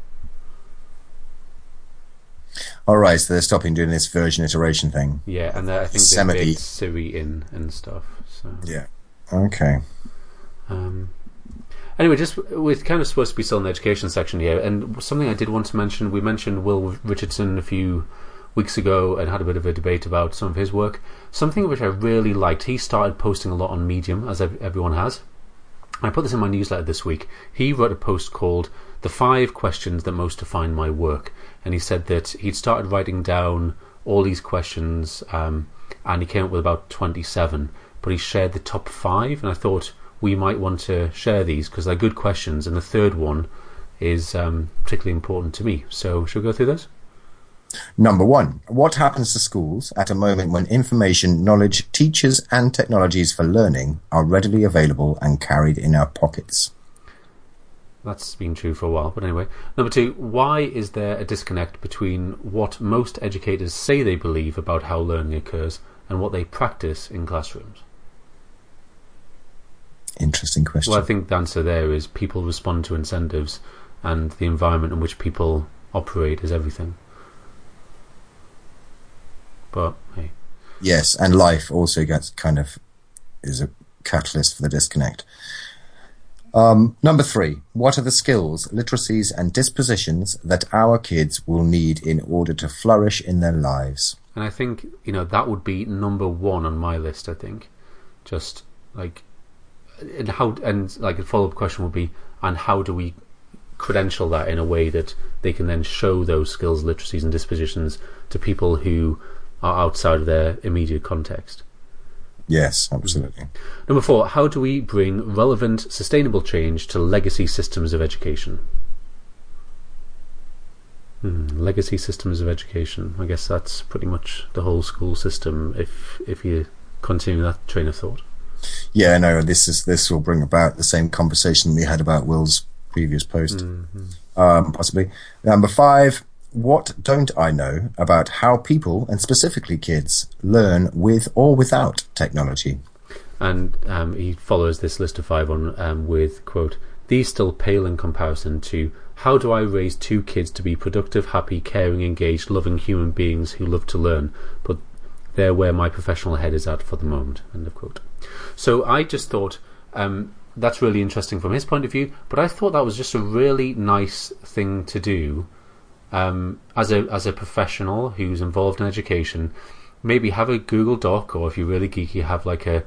B: All right, so they're stopping doing this version iteration thing.
C: Yeah, and I think they made Siri in and stuff. So
B: yeah, okay.
C: Anyway, we're kind of supposed to be still in the education section here, and something I did want to mention. We mentioned Will Richardson a few weeks ago and had a bit of a debate about some of his work. Something which I really liked. He started posting a lot on Medium, as everyone has. I put this in my newsletter this week. He wrote a post called "The 5 Questions That Most Define My Work," and he said that he'd started writing down all these questions, and he came up with about 27, but he shared the top 5, and I thought we might want to share these because they're good questions, and the third one is particularly important to me. So shall we go through those?
B: Number 1, what happens to schools at a moment when information, knowledge, teachers and technologies for learning are readily available and carried in our pockets?
C: That's been true for a while, but anyway. Number 2, why is there a disconnect between what most educators say they believe about how learning occurs and what they practice in classrooms?
B: Interesting question.
C: Well, I think the answer there is people respond to incentives, and the environment in which people operate is everything. But hey,
B: Yes, and life also gets is a catalyst for the disconnect. Number 3, what are the skills, literacies, and dispositions that our kids will need in order to flourish in their lives?
C: And I think, that would be number 1 on my list, I think. Just like, and a follow-up question would be, and how do we credential that in a way that they can then show those skills, literacies, and dispositions to people who are outside of their immediate context?
B: Yes, absolutely.
C: Number 4, how do we bring relevant, sustainable change to legacy systems of education? Legacy systems of education. I guess that's pretty much the whole school system, if you continue that train of thought.
B: Yeah, no, this will bring about the same conversation we had about Will's previous post, possibly. Number 5, what don't I know about how people, and specifically kids, learn with or without technology?
C: And he follows this list of 5 on with, quote, these still pale in comparison to how do I raise 2 kids to be productive, happy, caring, engaged, loving human beings who love to learn, but they're where my professional head is at for the moment, end of quote. So I just thought that's really interesting from his point of view, but I thought that was just a really nice thing to do. As a professional who's involved in education, maybe have a Google Doc, or if you're really geeky, have like a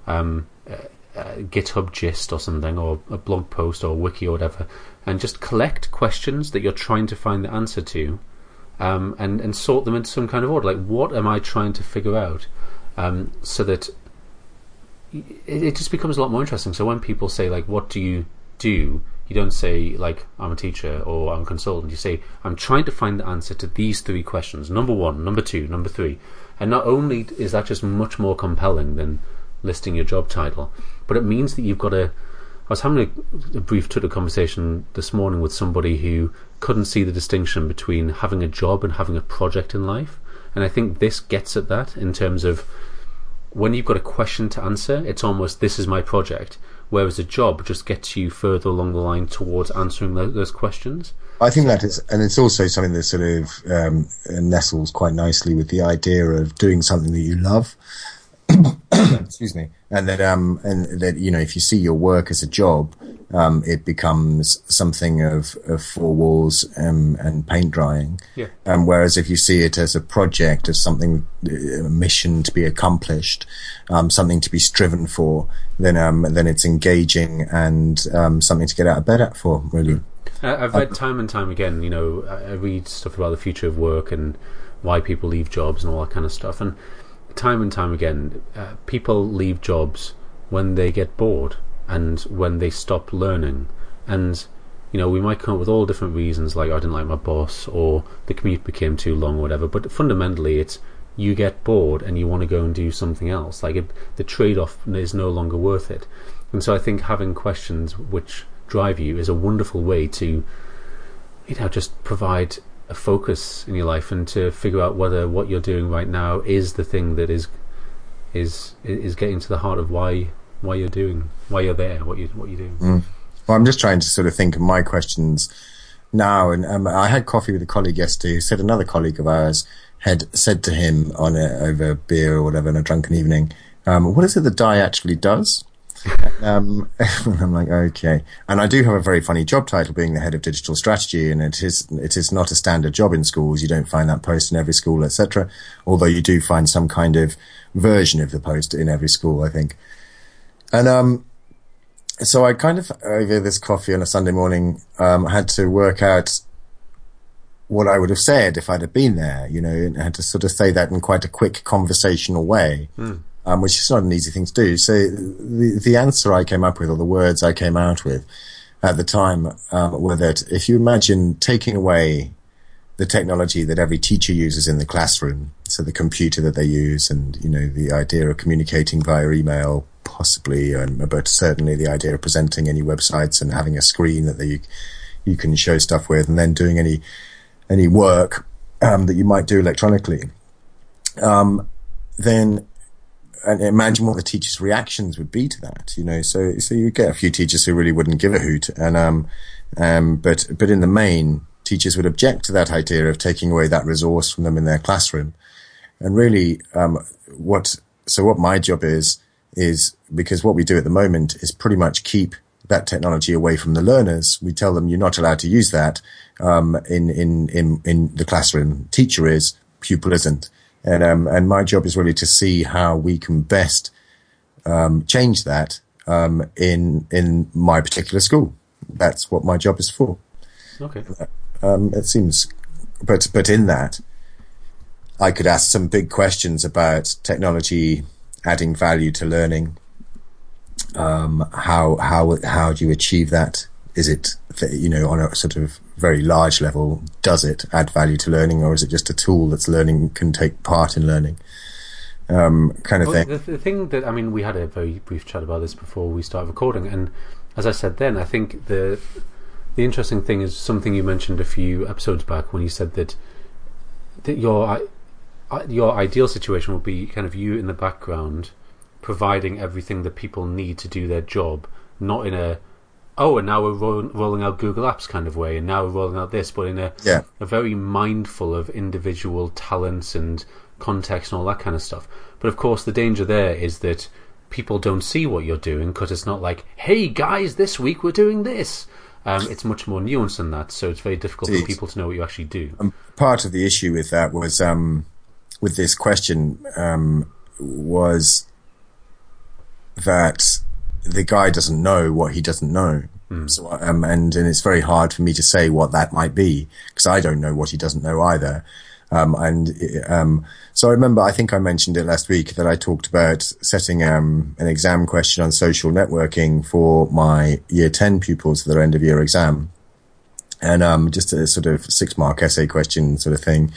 C: GitHub gist or something, or a blog post or a wiki or whatever, and just collect questions that you're trying to find the answer to, and sort them into some kind of order. Like, what am I trying to figure out? So that it just becomes a lot more interesting. So when people say, like, what do? You don't say, like, I'm a teacher or I'm a consultant. You say, I'm trying to find the answer to these 3 questions. Number 1, number 2, number 3. And not only is that just much more compelling than listing your job title, but it means that you've got I was having a brief Twitter conversation this morning with somebody who couldn't see the distinction between having a job and having a project in life. And I think this gets at that in terms of when you've got a question to answer, it's almost, this is my project. Whereas a job just gets you further along the line towards answering those questions. I
B: think that is, and it's also something that sort of nestles quite nicely with the idea of doing something that you love. Excuse me. And that, if you see your work as a job, it becomes something of 4 walls and paint drying.
C: Yeah.
B: Whereas if you see it as a project, as something, a mission to be accomplished, something to be striven for, then it's engaging and something to get out of bed for, really.
C: I've read time and time again, I read stuff about the future of work and why people leave jobs and all that kind of stuff. And time and time again, people leave jobs when they get bored and when they stop learning. And we might come up with all different reasons, like I didn't like my boss, or the commute became too long, or whatever, but fundamentally it's you get bored and you want to go and do something else. Like the trade-off is no longer worth it. And so I think having questions which drive you is a wonderful way to just provide a focus in your life and to figure out whether what you're doing right now is the thing that is getting to the heart of why you're there, what you're doing.
B: Well, I'm just trying to sort of think of my questions now, and I had coffee with a colleague yesterday who said another colleague of ours had said to him over beer or whatever in a drunken evening, what is it that Di actually does? I'm like, okay. And I do have a very funny job title, being the head of digital strategy, and it is not a standard job in schools. You don't find that post in every school, etc. Although you do find some kind of version of the post in every school, I think. And so I kind of, over this coffee on a Sunday morning, had to work out what I would have said if I'd have been there, and I had to sort of say that in quite a quick conversational way. Which is not an easy thing to do. So the answer I came up with, or the words I came out with at the time, were that if you imagine taking away the technology that every teacher uses in the classroom, so the computer that they use, and the idea of communicating via email, possibly, but certainly the idea of presenting any websites and having a screen that you can show stuff with, and then doing any work that you might do electronically, then. And imagine what the teachers' reactions would be to that, So you get a few teachers who really wouldn't give a hoot, and but in the main, teachers would object to that idea of taking away that resource from them in their classroom. really, what my job is because what we do at the moment is pretty much keep that technology away from the learners. We tell them you're not allowed to use that in the classroom. Teacher is, pupil isn't. And my job is really to see how we can best change that in my particular school. That's what my job is for.
C: Okay.
B: It seems, but in that, I could ask some big questions about technology adding value to learning. How do you achieve that? Is it, on a sort of very large level, does it add value to learning, or is it just a tool that's learning can take part in learning? Kind of thing.
C: The thing that, we had a very brief chat about this before we started recording, and as I said then, I think the interesting thing is something you mentioned a few episodes back when you said that your ideal situation would be kind of you in the background providing everything that people need to do their job, not in a and now we're rolling out Google Apps kind of way, and now we're rolling out this, but in a very mindful of individual talents and context and all that kind of stuff. But of course the danger there is that people don't see what you're doing, because it's not like, hey guys, this week we're doing this. It's much more nuanced than that, so it's very difficult for people to know what you actually do.
B: Part of the issue with that was with this question was that the guy doesn't know what he doesn't know. So, and it's very hard for me to say what that might be, because I don't know what he doesn't know either. So I remember, I think I mentioned it last week, that I talked about setting an exam question on social networking for my year 10 pupils for their end of year exam. And just a sort of 6-mark essay question sort of thing.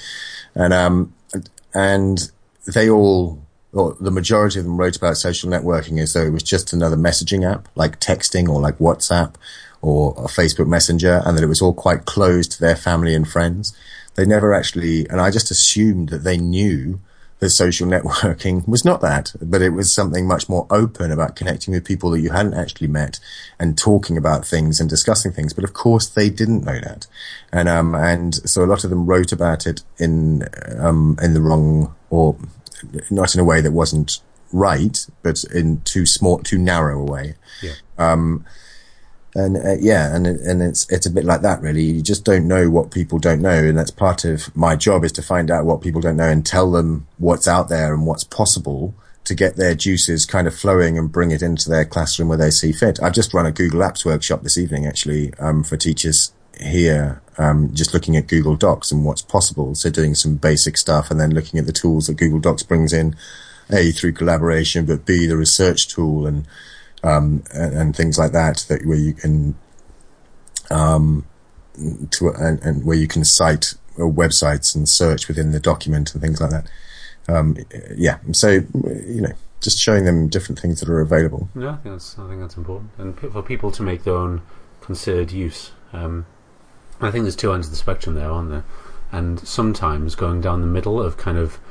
B: And they all, or the majority of them, wrote about social networking as though it was just another messaging app, like texting or like WhatsApp or a Facebook Messenger, and that it was all quite closed to their family and friends. They never actually, and I just assumed that they knew that social networking was not that, but it was something much more open about connecting with people that you hadn't actually met and talking about things and discussing things. But of course they didn't know that. And so a lot of them wrote about it in the wrong, or not in a way that wasn't right, but in too narrow a way.
C: Yeah.
B: And it's a bit like that, really. You just don't know what people don't know, and that's part of my job, is to find out what people don't know and tell them what's out there and what's possible to get their juices kind of flowing and bring it into their classroom where they see fit. I've just run a Google Apps workshop this evening, actually, for teachers here, just looking at Google Docs and what's possible. So doing some basic stuff, and then looking at the tools that Google Docs brings in, A, through collaboration, but B, the research tool and things like that, where you can and where you can cite websites and search within the document and things like that. So just showing them different things that are available.
C: Yeah, I think that's important, and for people to make their own considered use. I think there's two ends of the spectrum there, aren't there? And sometimes going down the middle of kind of,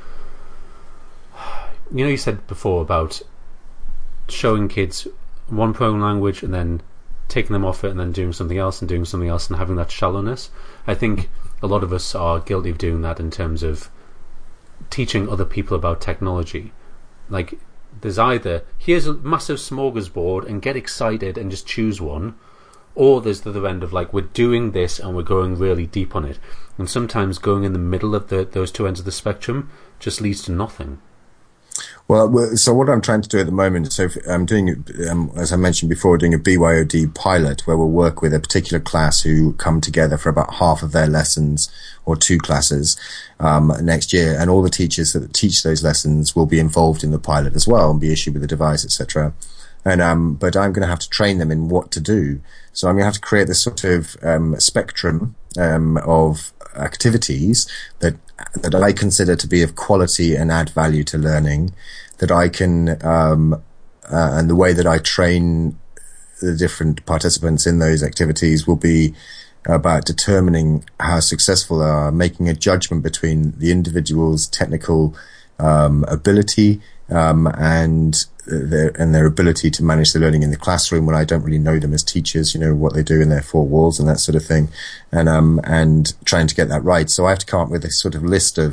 C: you said before about showing kids one programming language and then taking them off it and then doing something else and having that shallowness. I think a lot of us are guilty of doing that in terms of teaching other people about technology. Like, there's either, here's a massive smorgasbord and get excited and just choose one, or there's the other end of, like, we're doing this and we're going really deep on it. And sometimes going in the middle of those two ends of the spectrum just leads to nothing.
B: Well, so what I'm trying to do at the moment, so I'm doing, as I mentioned before, doing a BYOD pilot where we'll work with a particular class who come together for about half of their lessons, or 2 classes, next year, and all the teachers that teach those lessons will be involved in the pilot as well and be issued with a device, etc. And but I'm going to have to train them in what to do. So I'm going to have to create this sort of spectrum of activities that I consider to be of quality and add value to learning, that I can and the way that I train the different participants in those activities will be about determining how successful they are, making a judgment between the individual's technical ability and their ability to manage the learning in the classroom when I don't really know them as teachers, what they do in their 4 walls and that sort of thing, and trying to get that right. So I have to come up with a sort of list of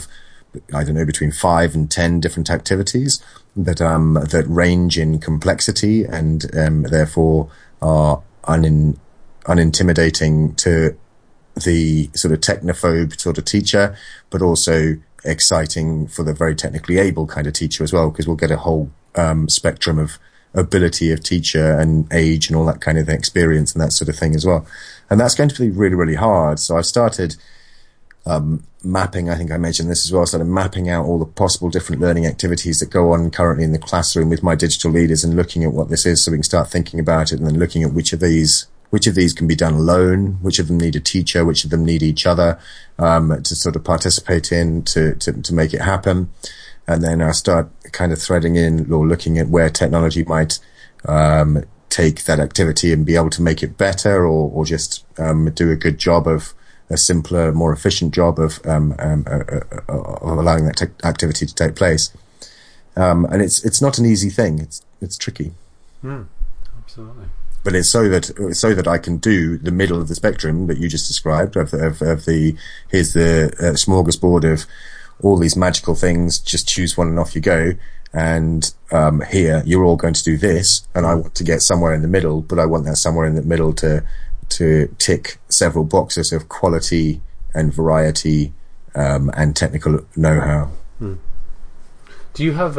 B: I don't know, between 5 and 10 different activities that range in complexity and therefore are unintimidating to the sort of technophobe sort of teacher, but also exciting for the very technically able kind of teacher as well, because we'll get a whole spectrum of ability of teacher and age and all that kind of experience and that sort of thing as well. And that's going to be really, really hard. So I've started mapping, I think I mentioned this as well, started mapping out all the possible different learning activities that go on currently in the classroom with my digital leaders and looking at what this is so we can start thinking about it and then looking at which of these can be done alone, which of them need a teacher, which of them need each other to sort of participate in to make it happen. And then I'll start kind of threading in or looking at where technology might take that activity and be able to make it better or just do a good job of a simpler, more efficient job of allowing that activity to take place. And it's not an easy thing. It's tricky.
C: Absolutely.
B: But it's so that I can do the middle of the spectrum that you just described of the here's the smorgasbord of all these magical things. Just choose one and off you go. And here you're all going to do this, and I want to get somewhere in the middle. But I want that somewhere in the middle to tick several boxes of quality and variety and technical know-how.
C: Do you have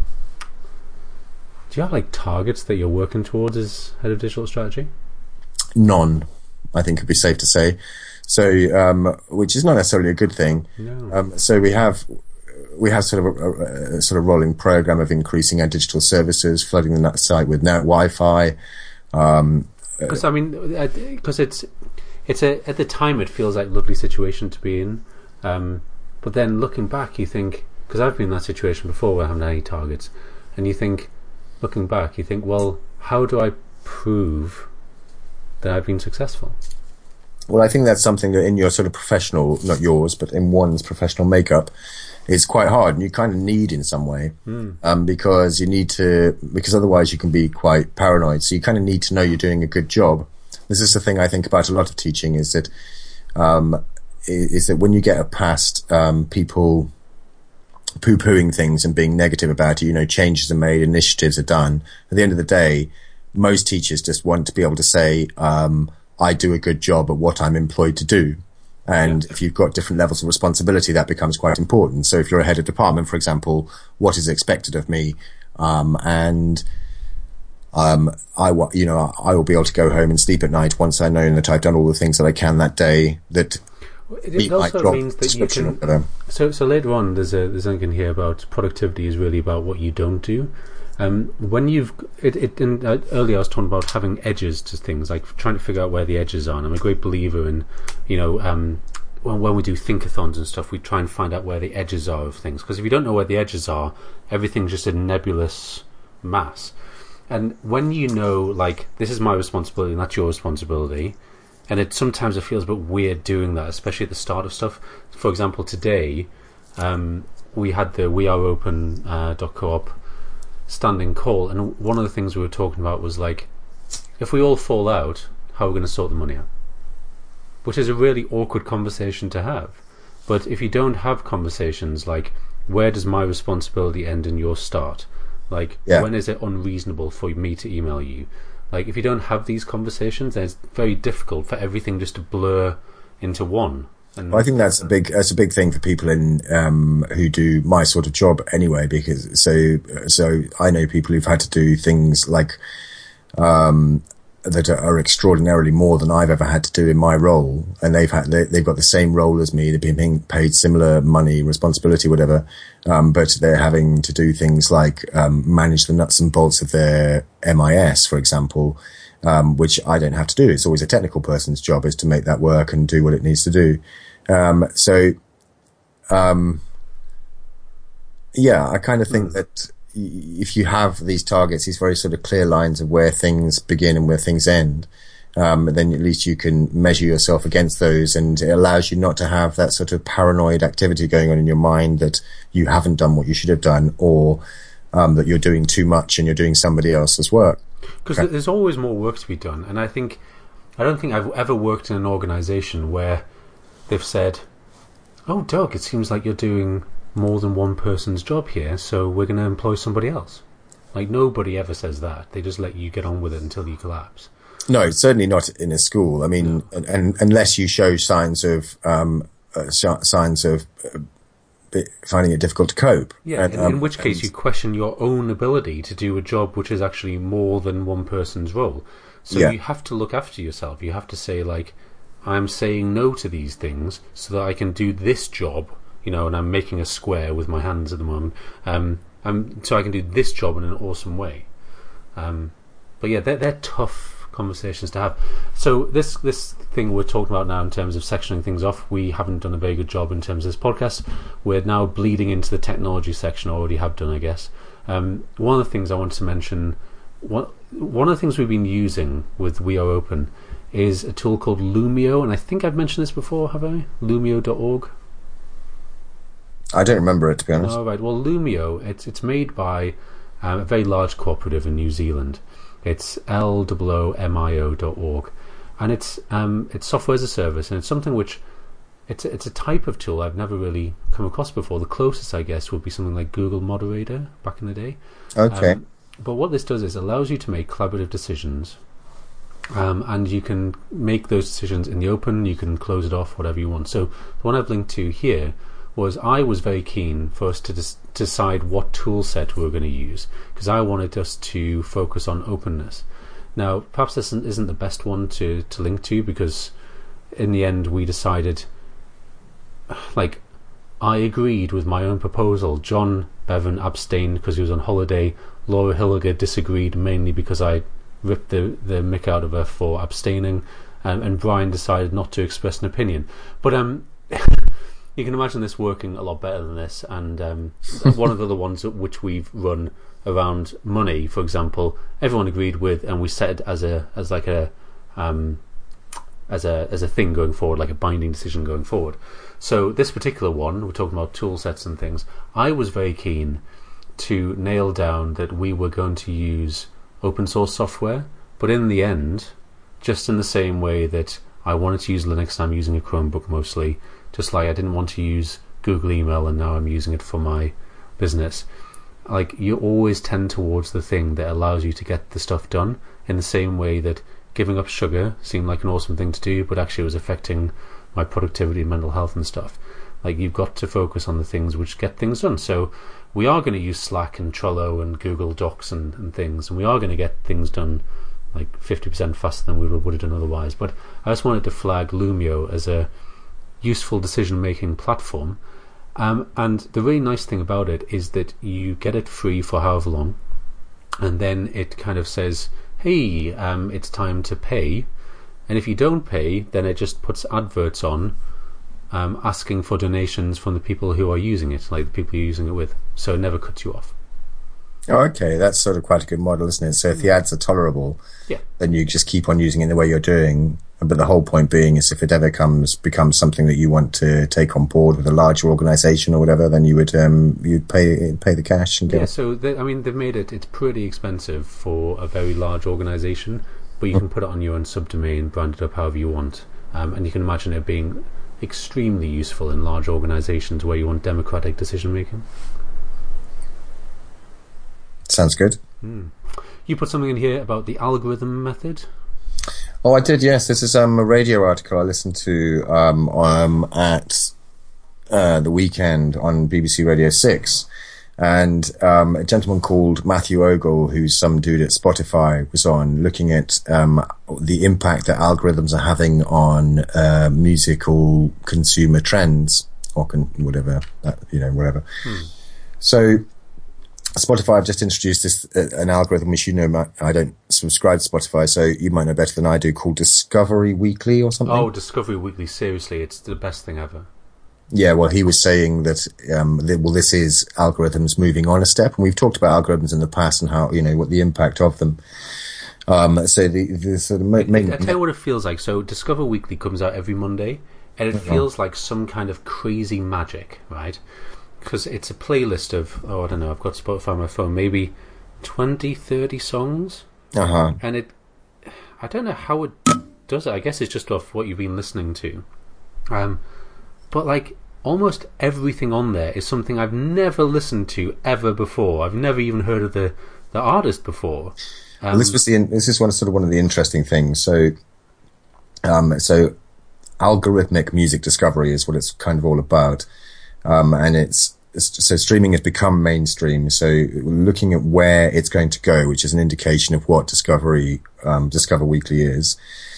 C: like targets that you're working towards as head of digital strategy? None,
B: I think it'd be safe to say. So, which is not necessarily a good thing.
C: No.
B: So we have sort of a sort of rolling program of increasing our digital services, flooding the site with net Wi-Fi.
C: Because it's at the time it feels like a lovely situation to be in, but then looking back, you think, because I've been in that situation before where I haven't had any targets, and you think, looking back, you think, well, how do I prove that I've been successful?
B: Well, I think that's something that in your sort of professional, not yours, but in one's professional makeup, is quite hard, and you kind of need in some way, because because otherwise you can be quite paranoid. So you kind of need to know you're doing a good job. This is the thing I think about a lot of teaching is that when you get past people poo-pooing things and being negative about it, changes are made, initiatives are done. At the end of the day, most teachers just want to be able to say, I do a good job at what I'm employed to do. And if you've got different levels of responsibility, that becomes quite important. So if you're a head of department, for example, what is expected of me? I will be able to go home and sleep at night once I know that I've done all the things that I can that day that
C: it also means that you can. So later on, there's something here about productivity is really about what you don't do. When you've earlier I was talking about having edges to things, like trying to figure out where the edges are. And I'm a great believer in, when we do thinkathons and stuff, we try and find out where the edges are of things. Because if you don't know where the edges are, everything's just a nebulous mass. And when you know, like, this is my responsibility and that's your responsibility, and sometimes it feels a bit weird doing that, especially at the start of stuff. For example, today we had the weareopen.coop standing call, and one of the things we were talking about was, like, if we all fall out, how are we going to sort the money out? Which is a really awkward conversation to have. But if you don't have conversations like, where does my responsibility end and yours start? Like, when is it unreasonable for me to email you? Like, if you don't have these conversations, then it's very difficult for everything just to blur into one. And
B: I think that's a big thing for people who do my sort of job anyway, because so I know people who've had to do things like that are extraordinarily more than I've ever had to do in my role, and they've got the same role as me. They've been being paid similar money, responsibility, whatever, but they're having to do things like manage the nuts and bolts of their MIS, for example, which I don't have to do. It's always a technical person's job is to make that work and do what it needs to do. I kind of think that if you have these targets, these very sort of clear lines of where things begin and where things end, then at least you can measure yourself against those, and it allows you not to have that sort of paranoid activity going on in your mind that you haven't done what you should have done, or that you're doing too much and you're doing somebody else's work.
C: Because there's always more work to be done, and I don't think I've ever worked in an organisation where they've said, "Oh, Doug, it seems like you're doing more than one person's job here, so we're going to employ somebody else. Like, nobody ever says that. They just let you get on with it until you collapse.
B: No, certainly not in a school. I mean, and unless you show signs of finding it difficult to cope.
C: Yeah, in which case you question your own ability to do a job which is actually more than one person's role. So you have to look after yourself. You have to say, like, I'm saying no to these things so that I can do this job, and I'm making a square with my hands at the moment, so I can do this job in an awesome way. But yeah, they're tough conversations to have. So this thing we're talking about now in terms of sectioning things off, we haven't done a very good job in terms of this podcast. We're now bleeding into the technology section, already have done, I guess. One of the things I wanted to mention, one of the things we've been using with We Are Open is a tool called Loomio, and I think I've mentioned this before, have I? Loomio.org.
B: I don't remember it, to be honest.
C: Oh, right. Well, Loomio, it's made by a very large cooperative in New Zealand. It's loomio.org, and it's software as a service, and it's something which it's a type of tool I've never really come across before. The closest, I guess, would be something like Google Moderator back in the day.
B: Okay.
C: But what this does is allows you to make collaborative decisions, and you can make those decisions in the open. You can close it off, whatever you want. So the one I've linked to here I was very keen for us to decide what tool set we were going to use, because I wanted us to focus on openness. Now, perhaps this isn't the best one to link to, because in the end we decided, like, I agreed with my own proposal. John Bevan abstained because he was on holiday. Laura Hilliger disagreed mainly because I ripped the mick out of her for abstaining, and Brian decided not to express an opinion. But you can imagine this working a lot better than this, and one of the other ones which we've run around money, for example, everyone agreed with, and we set it as a thing going forward, like a binding decision going forward. So this particular one, we're talking about tool sets and things, I was very keen to nail down that we were going to use open source software, but in the end, just in the same way that I wanted to use Linux and I'm using a Chromebook mostly, just like I didn't want to use Google Email and now I'm using it for my business. Like, you always tend towards the thing that allows you to get the stuff done, in the same way that giving up sugar seemed like an awesome thing to do, but actually it was affecting my productivity and mental health and stuff. Like, you've got to focus on the things which get things done. So we are going to use Slack and Trello and Google Docs and things, and we are going to get things done like 50% faster than we would have done otherwise. But I just wanted to flag Loomio as a useful decision-making platform, and the really nice thing about it is that you get it free for however long, and then it kind of says, hey, it's time to pay, and if you don't pay, then it just puts adverts on asking for donations from the people who are using it, like the people you're using it with, so it never cuts you off.
B: Oh, okay, that's sort of quite a good model, isn't it? So if the ads are tolerable, then you just keep on using it the way you're doing. But the whole point being is, if it ever becomes something that you want to take on board with a larger organisation or whatever, then you would you'd pay the cash and get it.
C: So they've made it. It's pretty expensive for a very large organisation, but you can put it on your own subdomain, brand it up however you want, and you can imagine it being extremely useful in large organisations where you want democratic decision making.
B: Sounds good.
C: You put something in here about the algorithm method.
B: Oh, I did, yes. This is a radio article I listened to at the weekend on BBC Radio 6. And a gentleman called Matthew Ogle, who's some dude at Spotify, was on looking at the impact that algorithms are having on musical consumer trends, or whatever. So Spotify have just introduced an algorithm which, I don't subscribe to Spotify, so you might know better than I do, called Discovery Weekly or something.
C: Oh, Discovery Weekly, seriously, it's the best thing ever.
B: Yeah, well, he was saying that, this is algorithms moving on a step, and we've talked about algorithms in the past and how, what the impact of them. So the sort of main...
C: I tell you what it feels like. So Discover Weekly comes out every Monday, and it feels like some kind of crazy magic, right? Because it's a playlist of, I don't know, I've got Spotify on my phone, maybe 20, 30 songs. And I don't know how it does it. I guess it's just off what you've been listening to. But like, almost everything on there is something I've never listened to ever before. I've never even heard of the artist before.
B: This is one of the interesting things. So algorithmic music discovery is what it's kind of all about, and so streaming has become mainstream. So looking at where it's going to go, which is an indication of what Discover Weekly is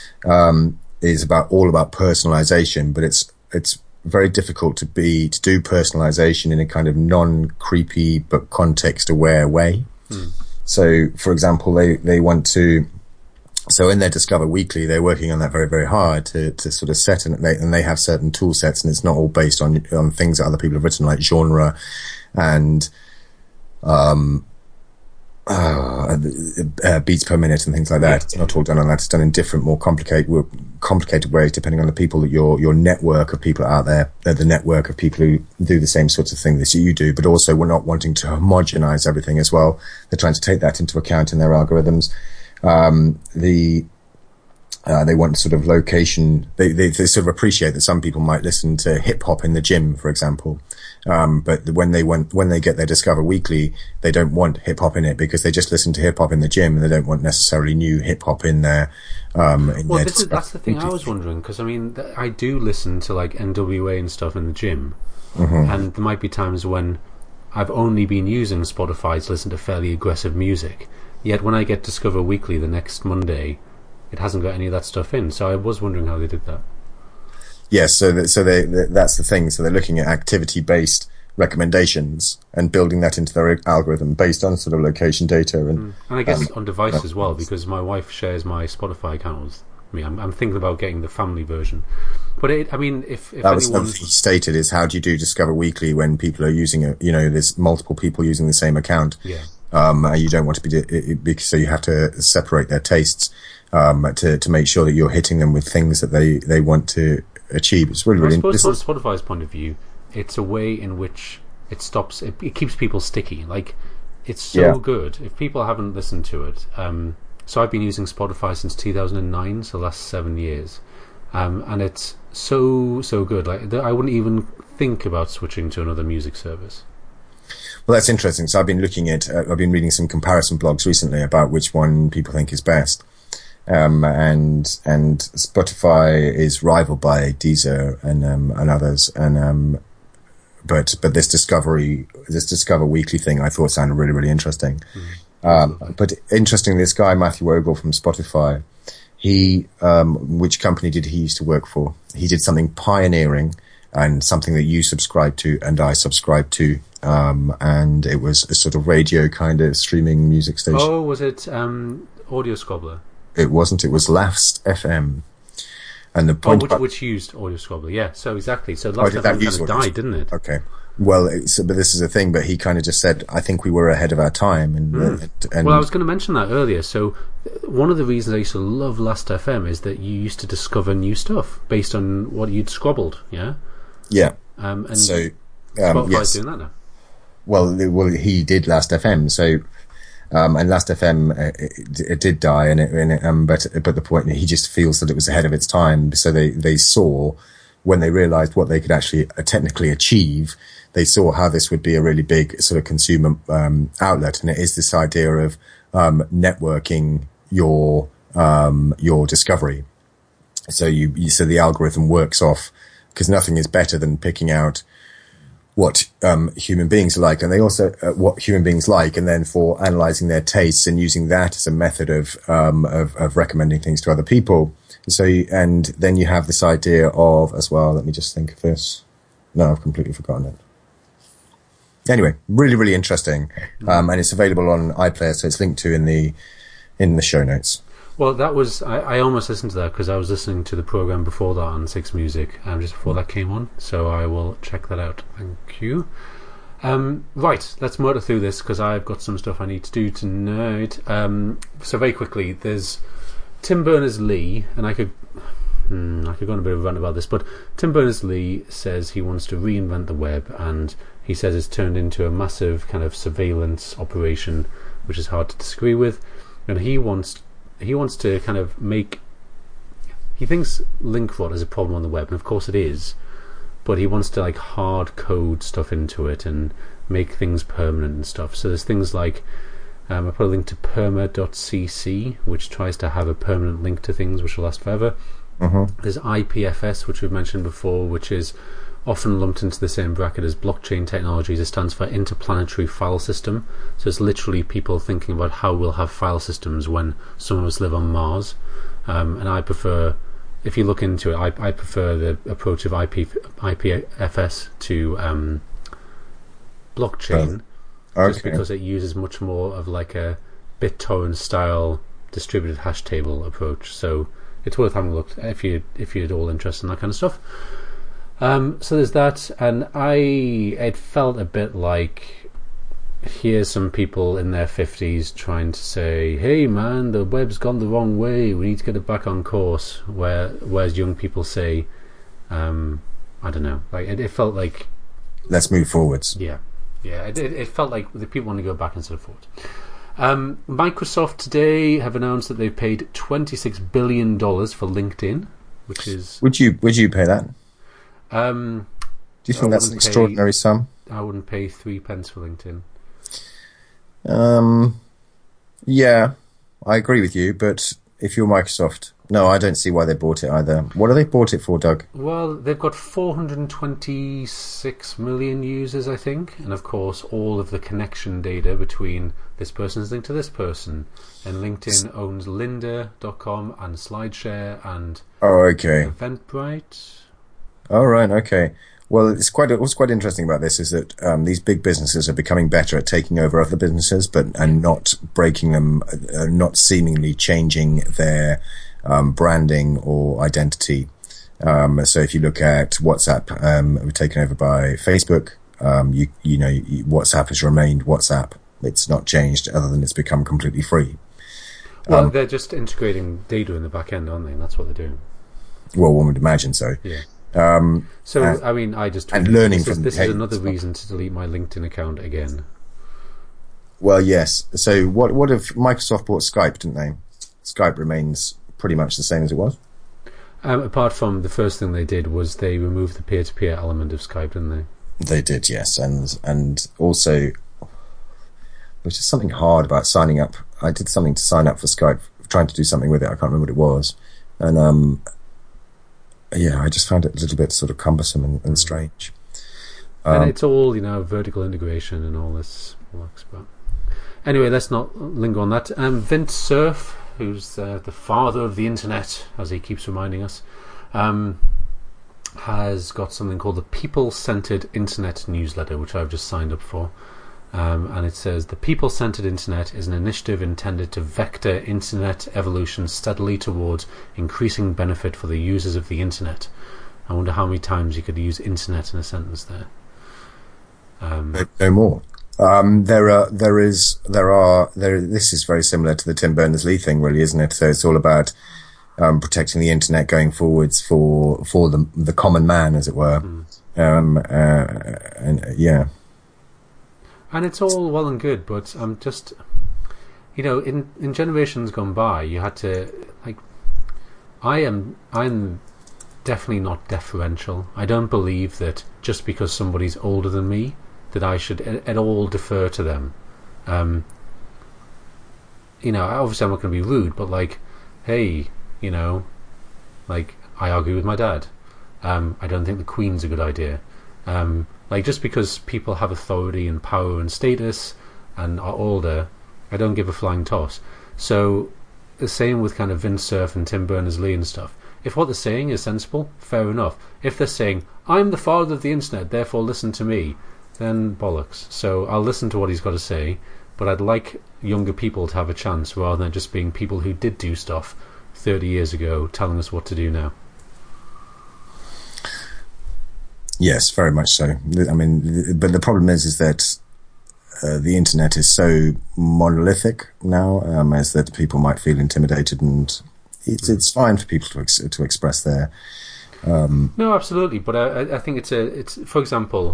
B: all about personalization. But it's very difficult to do personalization in a kind of non-creepy but context-aware way. So, for example, they want to. So in their Discover Weekly, they're working on that very, very hard to sort of set, and they have certain tool sets, and it's not all based on things that other people have written, like genre and beats per minute and things like that. It's not all done on that. It's done in different, more complicated ways, depending on the people that your network of people out there, the network of people who do the same sorts of things that you do. But also, we're not wanting to homogenize everything as well. They're trying to take that into account in their algorithms. They want sort of location. They sort of appreciate that some people might listen to hip hop in the gym, for example. But when they get their Discover Weekly, they don't want hip hop in it because they just listen to hip hop in the gym, and they don't want necessarily new hip hop in their.
C: That's the thing I was wondering, because I mean, I do listen to like NWA and stuff in the gym, and there might be times when I've only been using Spotify to listen to fairly aggressive music. Yet when I get Discover Weekly the next Monday, it hasn't got any of that stuff in. So I was wondering how they did that.
B: Yes, that's the thing. So they're looking at activity-based recommendations and building that into their algorithm based on sort of location data and
C: I guess on device as well, because my wife shares my Spotify account with me. I'm thinking about getting the family version. But if
B: that was something he stated, is how do you do Discover Weekly when people are using it? You know, there's multiple people using the same account.
C: Yeah.
B: You don't want to so you have to separate their tastes to make sure that you're hitting them with things that they want to achieve. It's really, really
C: interesting. From Spotify's point of view, it's a way in which it keeps people sticky. Like, it's so good. If people haven't listened to it, so I've been using Spotify since 2009, so the last 7 years, and it's so good. Like, I wouldn't even think about switching to another music service.
B: Well, that's interesting. So I've been reading some comparison blogs recently about which one people think is best. And Spotify is rivaled by Deezer and others. But this Discover Weekly thing I thought sounded really, really interesting. But interestingly, this guy, Matthew Ogle from Spotify, which company did he used to work for? He did something pioneering and something that you subscribe to and I subscribe to. And it was a sort of radio kind of streaming music station.
C: Oh, was it Audio Scobbler?
B: It wasn't. It was Last FM. And the point
C: which used Audio Scobbler, yeah. So exactly. So Last FM kind of died, didn't it?
B: Okay. Well, but this is a thing. But he kind of just said, "I think we were ahead of our time." And
C: well, I was going to mention that earlier. So one of the reasons I used to love Last FM is that you used to discover new stuff based on what you'd squabbled. Yeah.
B: Yeah.
C: And
B: so
C: Spotify's doing that now.
B: Well, he did Last FM. So. And Last FM, it did die, but the point, he just feels that it was ahead of its time. So they saw, when they realized what they could actually technically achieve, they saw how this would be a really big sort of consumer outlet. And it is this idea of networking your discovery. So so the algorithm works off, because nothing is better than picking out what human beings are like, and they also what human beings like, and then for analyzing their tastes and using that as a method of recommending things to other people. So and then you have this idea of, as well, let me just think of this. No, I've completely forgotten it. Anyway, really, really interesting, and it's available on iPlayer, so it's linked to in the show notes.
C: Well, that was I almost listened to that because I was listening to the program before that on Six Music, just before that came on. So I will check that out. Thank you. Right, let's motor through this because I've got some stuff I need to do tonight. So very quickly, there's Tim Berners-Lee, and I could go on a bit of a rant about this, but Tim Berners-Lee says he wants to reinvent the web, and he says it's turned into a massive kind of surveillance operation, which is hard to disagree with, and he wants to kind of he thinks link rot is a problem on the web, and of course it is, but he wants to like hard code stuff into it and make things permanent and stuff. So there's things like I put a link to perma.cc, which tries to have a permanent link to things which will last forever. There's IPFS, which we've mentioned before, which is often lumped into the same bracket as blockchain technologies. It stands for Interplanetary File System. So it's literally people thinking about how we'll have file systems when some of us live on Mars. And I prefer, if you look into it, I prefer the approach of IPFS to blockchain. Just because it uses much more of like a BitTorrent style distributed hash table approach. So it's worth having a look if you're at all interested in that kind of stuff. So there's that, and it felt a bit like here's some people in their 50s trying to say, hey man, the web's gone the wrong way, we need to get it back on course, whereas young people say, I don't know, like it felt like
B: let's move forwards.
C: Yeah, it felt like the people want to go back instead of forward. Microsoft today have announced that they've paid $26 billion for LinkedIn, which is... Would you
B: pay that? Do you think that's an extraordinary sum?
C: I wouldn't pay 3 pence for LinkedIn.
B: Yeah, I agree with you, but if you're Microsoft... No, I don't see why they bought it either. What have they bought it for, Doug?
C: Well, they've got 426 million users, I think, and of course all of the connection data between this person's linked to this person. And LinkedIn owns lynda.com and SlideShare and Eventbrite.
B: Oh, right, okay. Well, what's quite interesting about this is that these big businesses are becoming better at taking over other businesses, and not breaking them, not seemingly changing their branding or identity. So if you look at WhatsApp, taken over by Facebook, WhatsApp has remained WhatsApp. It's not changed other than it's become completely free.
C: Well, they're just integrating data in the back end, aren't they? And that's what they're doing.
B: Well, one would imagine so.
C: Yeah. I mean, I just...
B: And learning from...
C: This is another reason to delete my LinkedIn account again.
B: Well, yes. So what if Microsoft bought Skype, didn't they? Skype remains pretty much the same as it was.
C: Apart from the first thing they did was they removed the peer-to-peer element of Skype, didn't they?
B: They did, yes. And also, there's just something hard about signing up. I did something to sign up for Skype, trying to do something with it. I can't remember what it was. And... I just found it a little bit sort of cumbersome and strange.
C: And it's all, vertical integration and all this works. But anyway, let's not linger on that. Vint Cerf, who's the father of the internet, as he keeps reminding us, has got something called the People-Centered Internet newsletter, which I've just signed up for. And it says, the People-Centered Internet is an initiative intended to vector Internet evolution steadily towards increasing benefit for the users of the Internet. I wonder how many times you could use Internet in a sentence there.
B: No more. This is very similar to the Tim Berners-Lee thing, really, isn't it? So it's all about protecting the Internet going forwards for the common man, as it were.
C: And it's all well and good, but I'm just, in generations gone by, you had to, I'm definitely not deferential. I don't believe that just because somebody's older than me, that I should at all defer to them. Obviously I'm not going to be rude, but hey, I argue with my dad. I don't think the Queen's a good idea. Just because people have authority and power and status and are older, I don't give a flying toss. So the same with kind of Vint Cerf and Tim Berners-Lee and stuff. If what they're saying is sensible, fair enough. If they're saying, I'm the father of the internet, therefore listen to me, then bollocks. So I'll listen to what he's got to say, but I'd like younger people to have a chance rather than just being people who did do stuff 30 years ago telling us what to do now.
B: Yes, very much so. I mean, but the problem is that the internet is so monolithic now, as that people might feel intimidated, and it's fine for people to express their.
C: No, absolutely, but I think it's for example,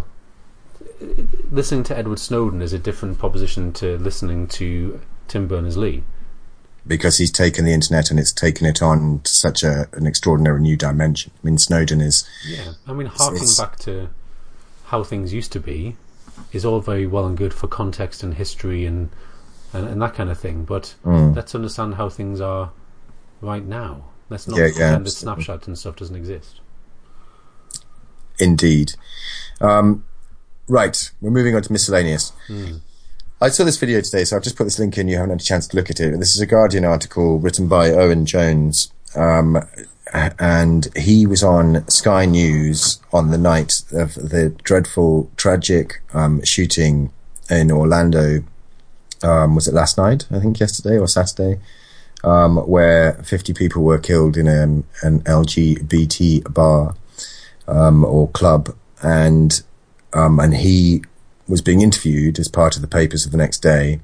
C: listening to Edward Snowden is a different proposition to listening to Tim Berners-Lee.
B: because he's taken the internet and it's taken it on to such an extraordinary new dimension. I mean, Snowden is...
C: Yeah, I mean, harking back to how things used to be is all very well and good for context and history and that kind of thing, but let's understand how things are right now. Let's not pretend that Snapchat and stuff doesn't exist.
B: Indeed. Right, we're moving on to miscellaneous. I saw this video today, so I've just put this link in. You haven't had a chance to look at it. This is a Guardian article written by Owen Jones, and he was on Sky News on the night of the dreadful, tragic shooting in Orlando. Was it last night? I think yesterday or Saturday, where 50 people were killed in an LGBT bar or club, and he was being interviewed as part of the papers of the next day,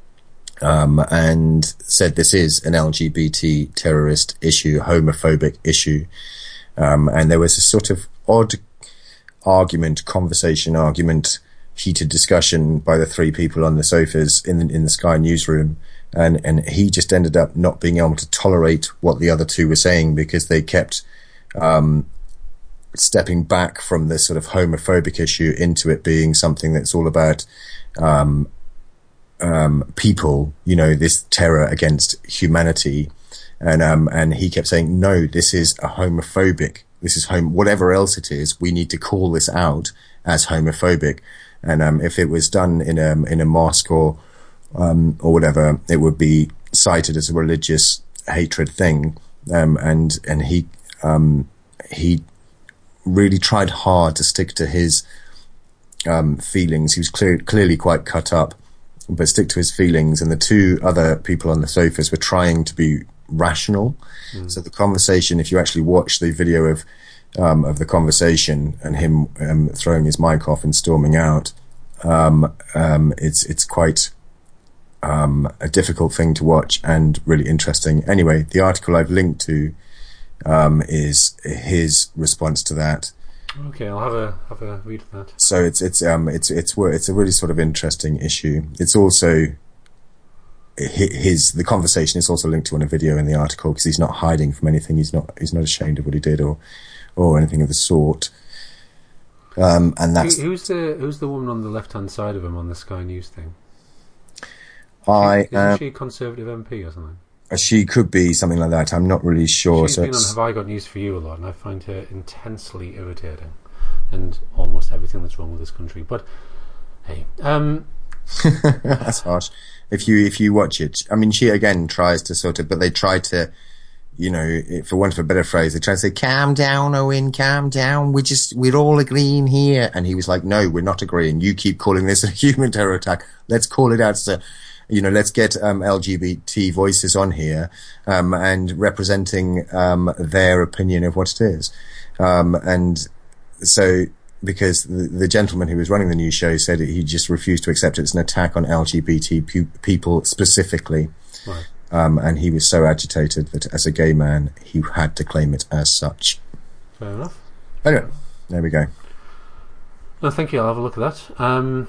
B: and said this is an LGBT terrorist issue, homophobic issue, and there was a sort of odd argument, heated discussion by the three people on the sofas in the Sky newsroom, and he just ended up not being able to tolerate what the other two were saying because they kept stepping back from this sort of homophobic issue into it being something that's all about people, this terror against humanity, and he kept saying, no, this is whatever else it is, we need to call this out as homophobic. And if it was done in a mosque or whatever, it would be cited as a religious hatred thing. And he really tried hard to stick to his feelings. He was clearly quite cut up, but stick to his feelings. And the two other people on the sofas were trying to be rational. So the conversation, if you actually watch the video of the conversation and him throwing his mic off and storming out, it's quite a difficult thing to watch and really interesting. Anyway, the article I've linked to is his response to that.
C: Okay, I'll have a read of that.
B: So it's a really sort of interesting issue. It's also the conversation is also linked to on a video in the article because he's not hiding from anything. He's not ashamed of what he did or anything of the sort. And that's
C: who's the woman on the left hand side of him on the Sky News thing? Isn't she a Conservative MP or something?
B: She could be something like that. I'm not really sure.
C: She's been on Have I Got News for You a lot, and I find her intensely irritating, and almost everything that's wrong with this country. But hey,
B: that's harsh. If you watch it, I mean, she again tries to but they try to, for want of a better phrase, they try to say, "Calm down, Owen, calm down. We're all agreeing here." And he was like, "No, we're not agreeing. You keep calling this a human terror attack. Let's call it out as a." Let's get LGBT voices on here and representing their opinion of what it is. And so, because the gentleman who was running the news show said he just refused to accept it as an attack on LGBT people specifically.
C: Right.
B: And he was so agitated that as a gay man, he had to claim it as such.
C: Fair enough.
B: Anyway, there we go.
C: No, thank you. I'll have a look at that.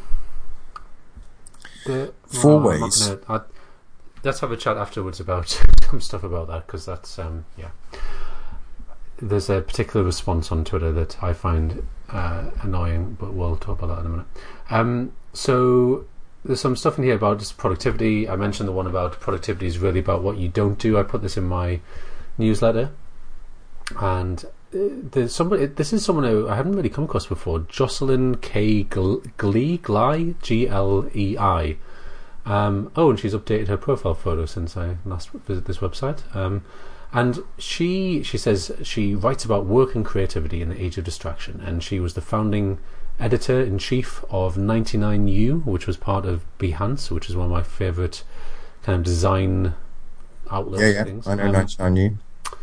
B: Four ways.
C: Let's have a chat afterwards about some stuff about that, because that's there's a particular response on Twitter that I find annoying, but we'll talk about that in a minute. So there's some stuff in here about just productivity. I mentioned the one about productivity is really about what you don't do. I put this in my newsletter, and there's somebody. This is someone who I haven't really come across before. Jocelyn K. Glei, Glei. And she's updated her profile photo since I last visited this website. And she says she writes about work and creativity in the age of distraction, and she was the founding editor-in-chief of 99U, which was part of Behance, which is one of my favourite kind of design outlets. Things.
B: I know 99U.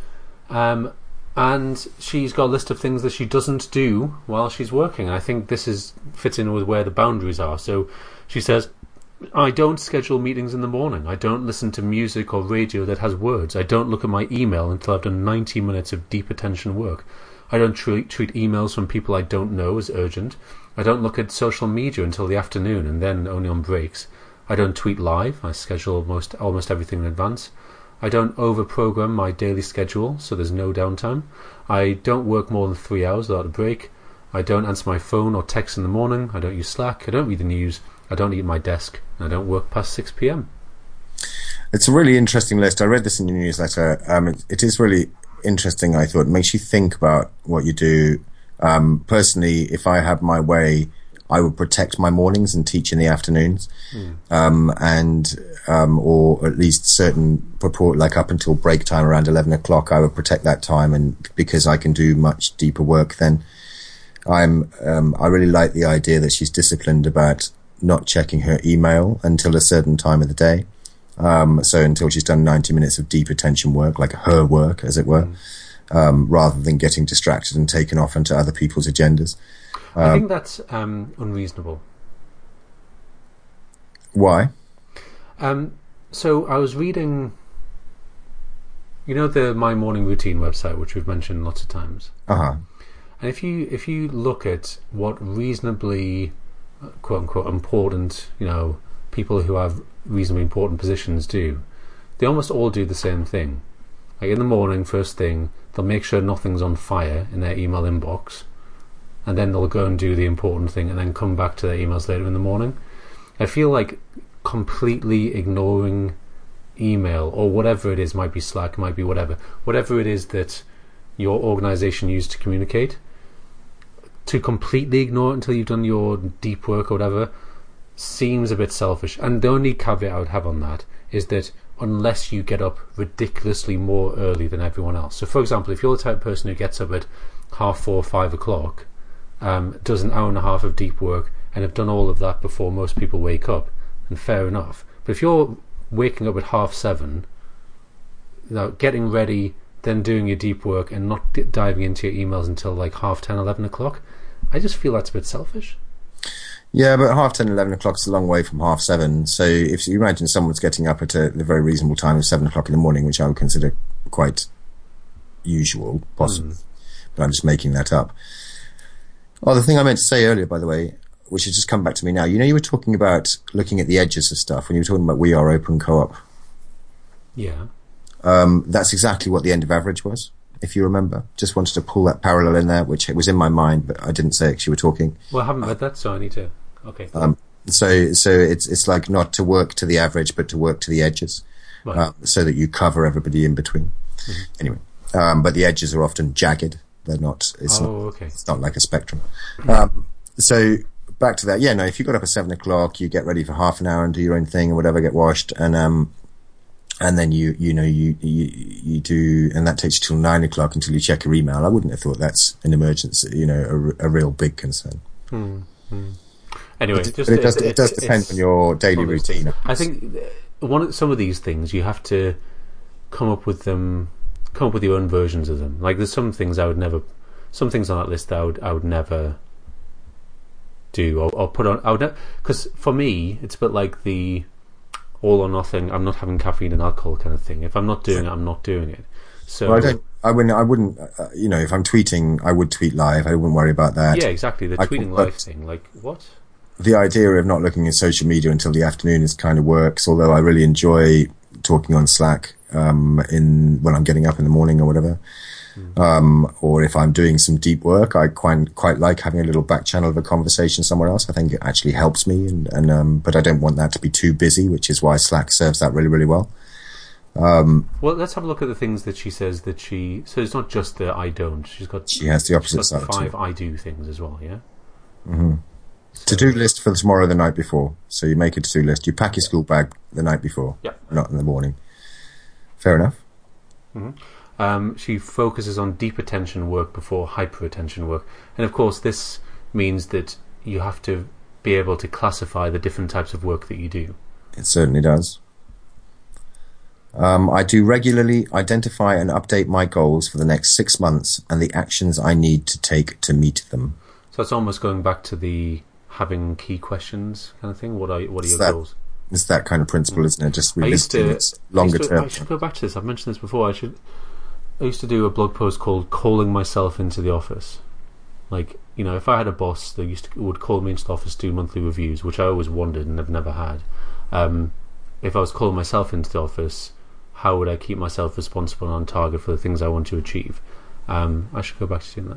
C: And she's got a list of things that she doesn't do while she's working. And I think this fits in with where the boundaries are. So she says, I don't schedule meetings in the morning. I don't listen to music or radio that has words. I don't look at my email until I've done 90 minutes of deep attention work. I don't treat emails from people I don't know as urgent. I don't look at social media until the afternoon and then only on breaks. I don't tweet live. I schedule almost everything in advance. I don't over-program my daily schedule, so there's no downtime. I don't work more than 3 hours without a break. I don't answer my phone or text in the morning. I don't use Slack. I don't read the news. I don't eat at my desk. And I don't work past 6 p.m.
B: It's a really interesting list. I read this in your newsletter. It is really interesting, I thought. It makes you think about what you do. Personally, if I had my way, I would protect my mornings and teach in the afternoons. Or at least certain purport, like up until break time around 11 o'clock, I would protect that time, and because I can do much deeper work then. I really like the idea that she's disciplined about not checking her email until a certain time of the day. So until she's done 90 minutes of deep attention work, like her work, as it were, rather than getting distracted and taken off into other people's agendas.
C: I think that's unreasonable.
B: Why?
C: So I was reading, the My Morning Routine website, which we've mentioned lots of times.
B: Uh-huh.
C: And if you look at what reasonably, quote unquote, important, people who have reasonably important positions do, they almost all do the same thing. Like in the morning, first thing, they'll make sure nothing's on fire in their email inbox, and then they'll go and do the important thing and then come back to their emails later in the morning. I feel like completely ignoring email, or whatever it is, might be Slack, might be whatever it is that your organisation used to communicate, to completely ignore it until you've done your deep work or whatever, seems a bit selfish. And the only caveat I would have on that is that unless you get up ridiculously more early than everyone else. So for example, if you're the type of person who gets up at 4:30, 5 o'clock, does an hour and a half of deep work, and have done all of that before most people wake up, and fair enough. But if you're waking up at 7:30, getting ready, then doing your deep work, and not diving into your emails until like 10:30, 11 o'clock, I just feel that's a bit selfish.
B: Yeah, but 10:30, 11 o'clock is a long way from 7:30. So if you imagine someone's getting up at the very reasonable time of 7 o'clock in the morning, which I would consider quite usual, possible, but I'm just making that up. Oh, the thing I meant to say earlier, by the way, which has just come back to me now. You were talking about looking at the edges of stuff when you were talking about We Are Open Co-op.
C: Yeah.
B: That's exactly what the end of average was, if you remember. Just wanted to pull that parallel in there, which was in my mind, but I didn't say it because you were talking.
C: Well, I haven't read that, so I need to. Okay.
B: So it's like not to work to the average, but to work to the edges, right. So that you cover everybody in between. Mm-hmm. Anyway, but the edges are often jagged. They're not. It's not like a spectrum. So back to that. Yeah, no. If you got up at 7 o'clock, you get ready for half an hour and do your own thing or whatever, get washed, and then you do, and that takes you till 9 o'clock until you check your email. I wouldn't have thought that's an emergency. A real big concern.
C: Anyway,
B: it does depend on your daily routine.
C: I think some of these things you have to come up with your own versions of them. Like there's some things on that list that I would never do or put on. Because for me, it's a bit like the all or nothing. I'm not having caffeine and alcohol kind of thing. If I'm not doing it, I'm not doing it. So
B: I wouldn't. If I'm tweeting, I would tweet live. I wouldn't worry about that.
C: Yeah, exactly. The tweeting live thing. Like what?
B: The idea of not looking at social media until the afternoon is kind of works. Although I really enjoy talking on Slack when I'm getting up in the morning or whatever. Or if I'm doing some deep work, I quite like having a little back channel of a conversation somewhere else. I think it actually helps me, but I don't want that to be too busy, which is why Slack serves that really, really well.
C: Well, let's have a look at the things that she says that so it's not just the I don't. She
B: has the opposite side.
C: 5 I do things as well, yeah?
B: Mm-hmm. So, to-do list for tomorrow the night before. So you make a to-do list. You pack your school bag the night before, not in the morning. Fair enough.
C: Mm-hmm. She focuses on deep attention work before hyper attention work. And of course this means that you have to be able to classify the different types of work that you do.
B: It certainly does. I do regularly identify and update my goals for the next 6 months and the actions I need to take to meet them.
C: So it's almost going back to the having key questions kind of thing. What are your goals?
B: It's that kind of principle, isn't it? Just revisiting it longer term.
C: I should go back to this. I've mentioned this before. I used to do a blog post called "Calling Myself into the Office." Like, if I had a boss that would call me into the office to do monthly reviews, which I always wanted and have never had. If I was calling myself into the office, how would I keep myself responsible and on target for the things I want to achieve? I should go back to doing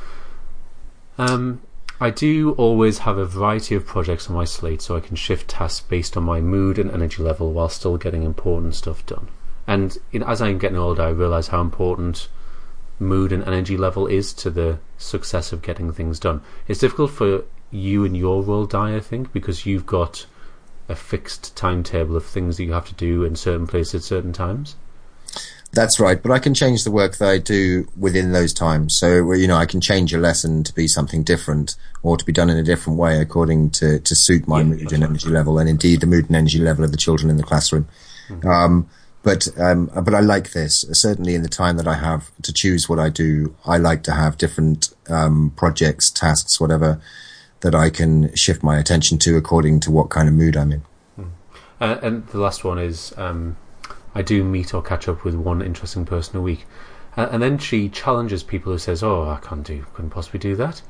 C: that. I do always have a variety of projects on my slate, so I can shift tasks based on my mood and energy level while still getting important stuff done. And as I'm getting older, I realise how important mood and energy level is to the success of getting things done. It's difficult for you in your role, Di, I think, because you've got a fixed timetable of things that you have to do in certain places at certain times.
B: That's right, but I can change the work that I do within those times. So, I can change a lesson to be something different or to be done in a different way according to suit my mood and energy level, and indeed the mood and energy level of the children in the classroom. Mm-hmm. But I like this. Certainly in the time that I have to choose what I do, I like to have different projects, tasks, whatever, that I can shift my attention to according to what kind of mood I'm in.
C: And the last one is... I do meet or catch up with one interesting person a week, and then she challenges people who says, "Oh, I couldn't possibly do that,"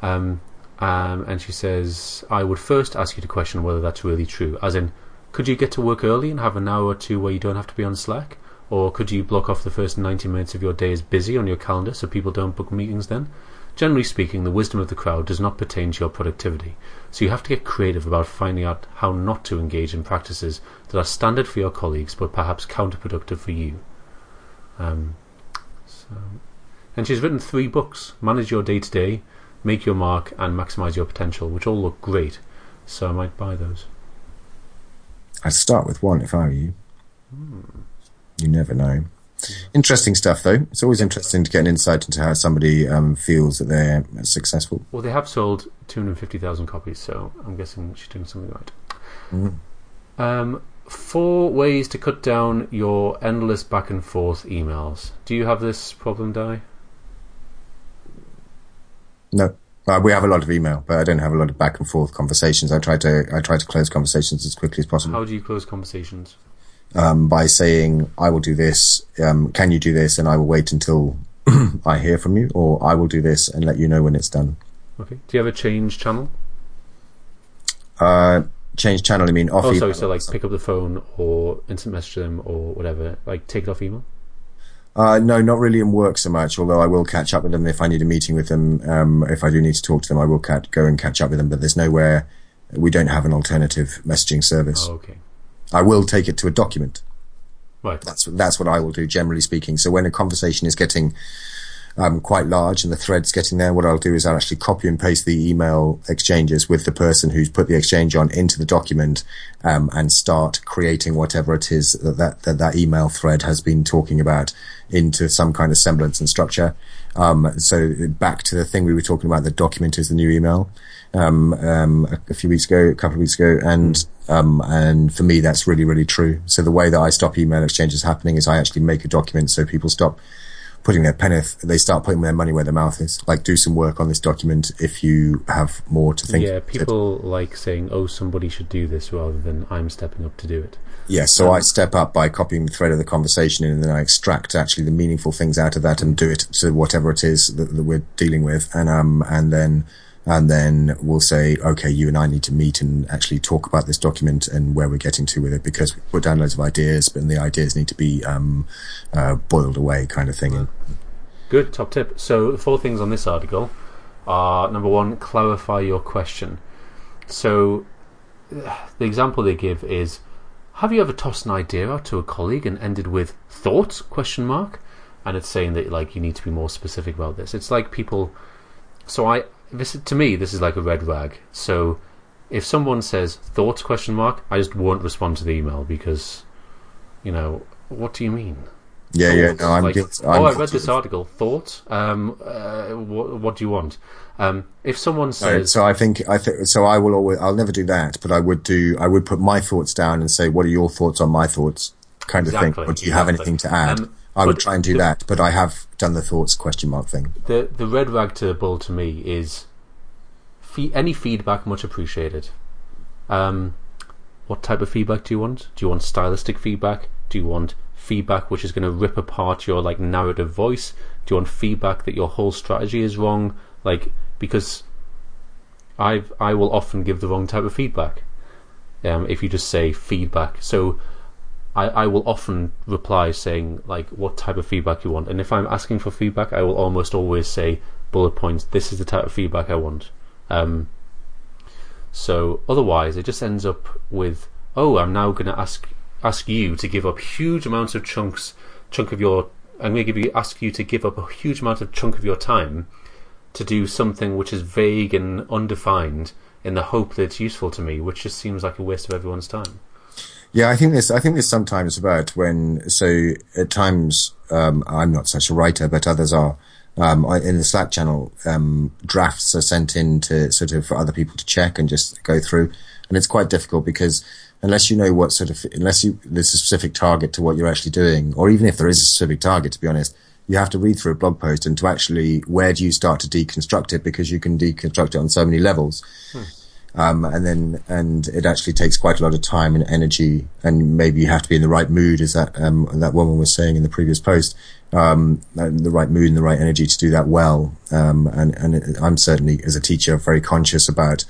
C: and she says, "I would first ask you to question whether that's really true. As in, could you get to work early and have an hour or two where you don't have to be on Slack, or could you block off the first 90 minutes of your day as busy on your calendar so people don't book meetings then? Generally speaking, the wisdom of the crowd does not pertain to your productivity, so you have to get creative about finding out how not to engage in practices that are standard for your colleagues but perhaps counterproductive for you." And she's written 3 books: Manage Your Day-to-Day, Make Your Mark, and Maximize Your Potential, which all look great, so I might buy those.
B: I'd start with one if I were you. You never know. Interesting stuff, though. It's always interesting to get an insight into how somebody feels that they're successful.
C: Well, they have sold 250,000 copies, so I'm guessing she's doing something right. 4 ways to cut down your endless back and forth emails. Do you have this problem, Di?
B: No. We have a lot of email, but I don't have a lot of back and forth conversations. I try to close conversations as quickly as possible.
C: How do you close conversations?
B: By saying, I will do this, can you do this, and I will wait until I hear from you, or I will do this and let you know when it's done.
C: Okay. Do you have a change channel?
B: Change channel, I mean off email.
C: Sorry, so like pick up the phone or instant message them or whatever, like take it off email?
B: No, not really in work so much, although I will catch up with them if I need a meeting with them. If I do need to talk to them, I will go and catch up with them, but there's nowhere, we don't have an alternative messaging service.
C: Oh, okay.
B: I will take it to a document.
C: Right.
B: That's what I will do, generally speaking. So when a conversation is getting quite large and the thread's getting there, what I'll do is I'll actually copy and paste the email exchanges with the person who's put the exchange on into the document, and start creating whatever it is that email thread has been talking about into some kind of semblance and structure. So back to the thing we were talking about, the document is the new email. A couple of weeks ago, and for me that's really, really true. So the way that I stop email exchanges happening is I actually make a document so people stop putting their they start putting their money where their mouth is. Like, do some work on this document if you have more to think.
C: Yeah, people like saying, "Oh, somebody should do this," rather than "I'm stepping up to do it."
B: Yeah, so I step up by copying the thread of the conversation, and then I extract actually the meaningful things out of that and do it to whatever it is that we're dealing with, and then we'll say, okay, you and I need to meet and actually talk about this document and where we're getting to with it, because we put down loads of ideas, but the ideas need to be boiled away, kind of thing.
C: Good, top tip. So the 4 things on this article are, number 1, clarify your question. So the example they give is, have you ever tossed an idea out to a colleague and ended with thoughts? ? And it's saying that, like, you need to be more specific about this. It's like people. So to me, this is like a red rag. So if someone says thoughts ? I just won't respond to the email because, what do you mean?
B: Yeah, no, I'm guilty. I
C: read this article. Thoughts? What do you want? If someone says,
B: so I think, so I will always. I'll never do that, but I would put my thoughts down and say, "What are your thoughts on my thoughts?" kind of thing. Or do you have anything to add? I would try and do that, but I have done the thoughts ? Thing.
C: The red rag to bull to me is any feedback much appreciated. What type of feedback do you want? Do you want stylistic feedback? Do you want feedback which is going to rip apart your narrative voice? Do you want feedback that your whole strategy is wrong? Because I will often give the wrong type of feedback if you just say feedback. So I will often reply saying like what type of feedback you want, and if I'm asking for feedback, I will almost always say bullet points. This is the type of feedback I want. So otherwise, it just ends up with, oh, I'm now going to ask you to give up huge amounts of chunk of your. I'm going to ask you to give up a huge amount of chunk of your time to do something which is vague and undefined in the hope that it's useful to me, which just seems like a waste of everyone's time.
B: Yeah, I think there's sometimes about when, so at times, I'm not such a writer, but others are, in the Slack channel, drafts are sent in to sort of for other people to check and just go through. And it's quite difficult because unless you know what there's a specific target to what you're actually doing, or even if there is a specific target, to be honest, you have to read through a blog post and to actually, where do you start to deconstruct it? Because you can deconstruct it on so many levels. And it actually takes quite a lot of time and energy, and maybe you have to be in the right mood, as that woman was saying in the previous post, the right mood and the right energy to do that well. And I'm certainly, as a teacher, very conscious about,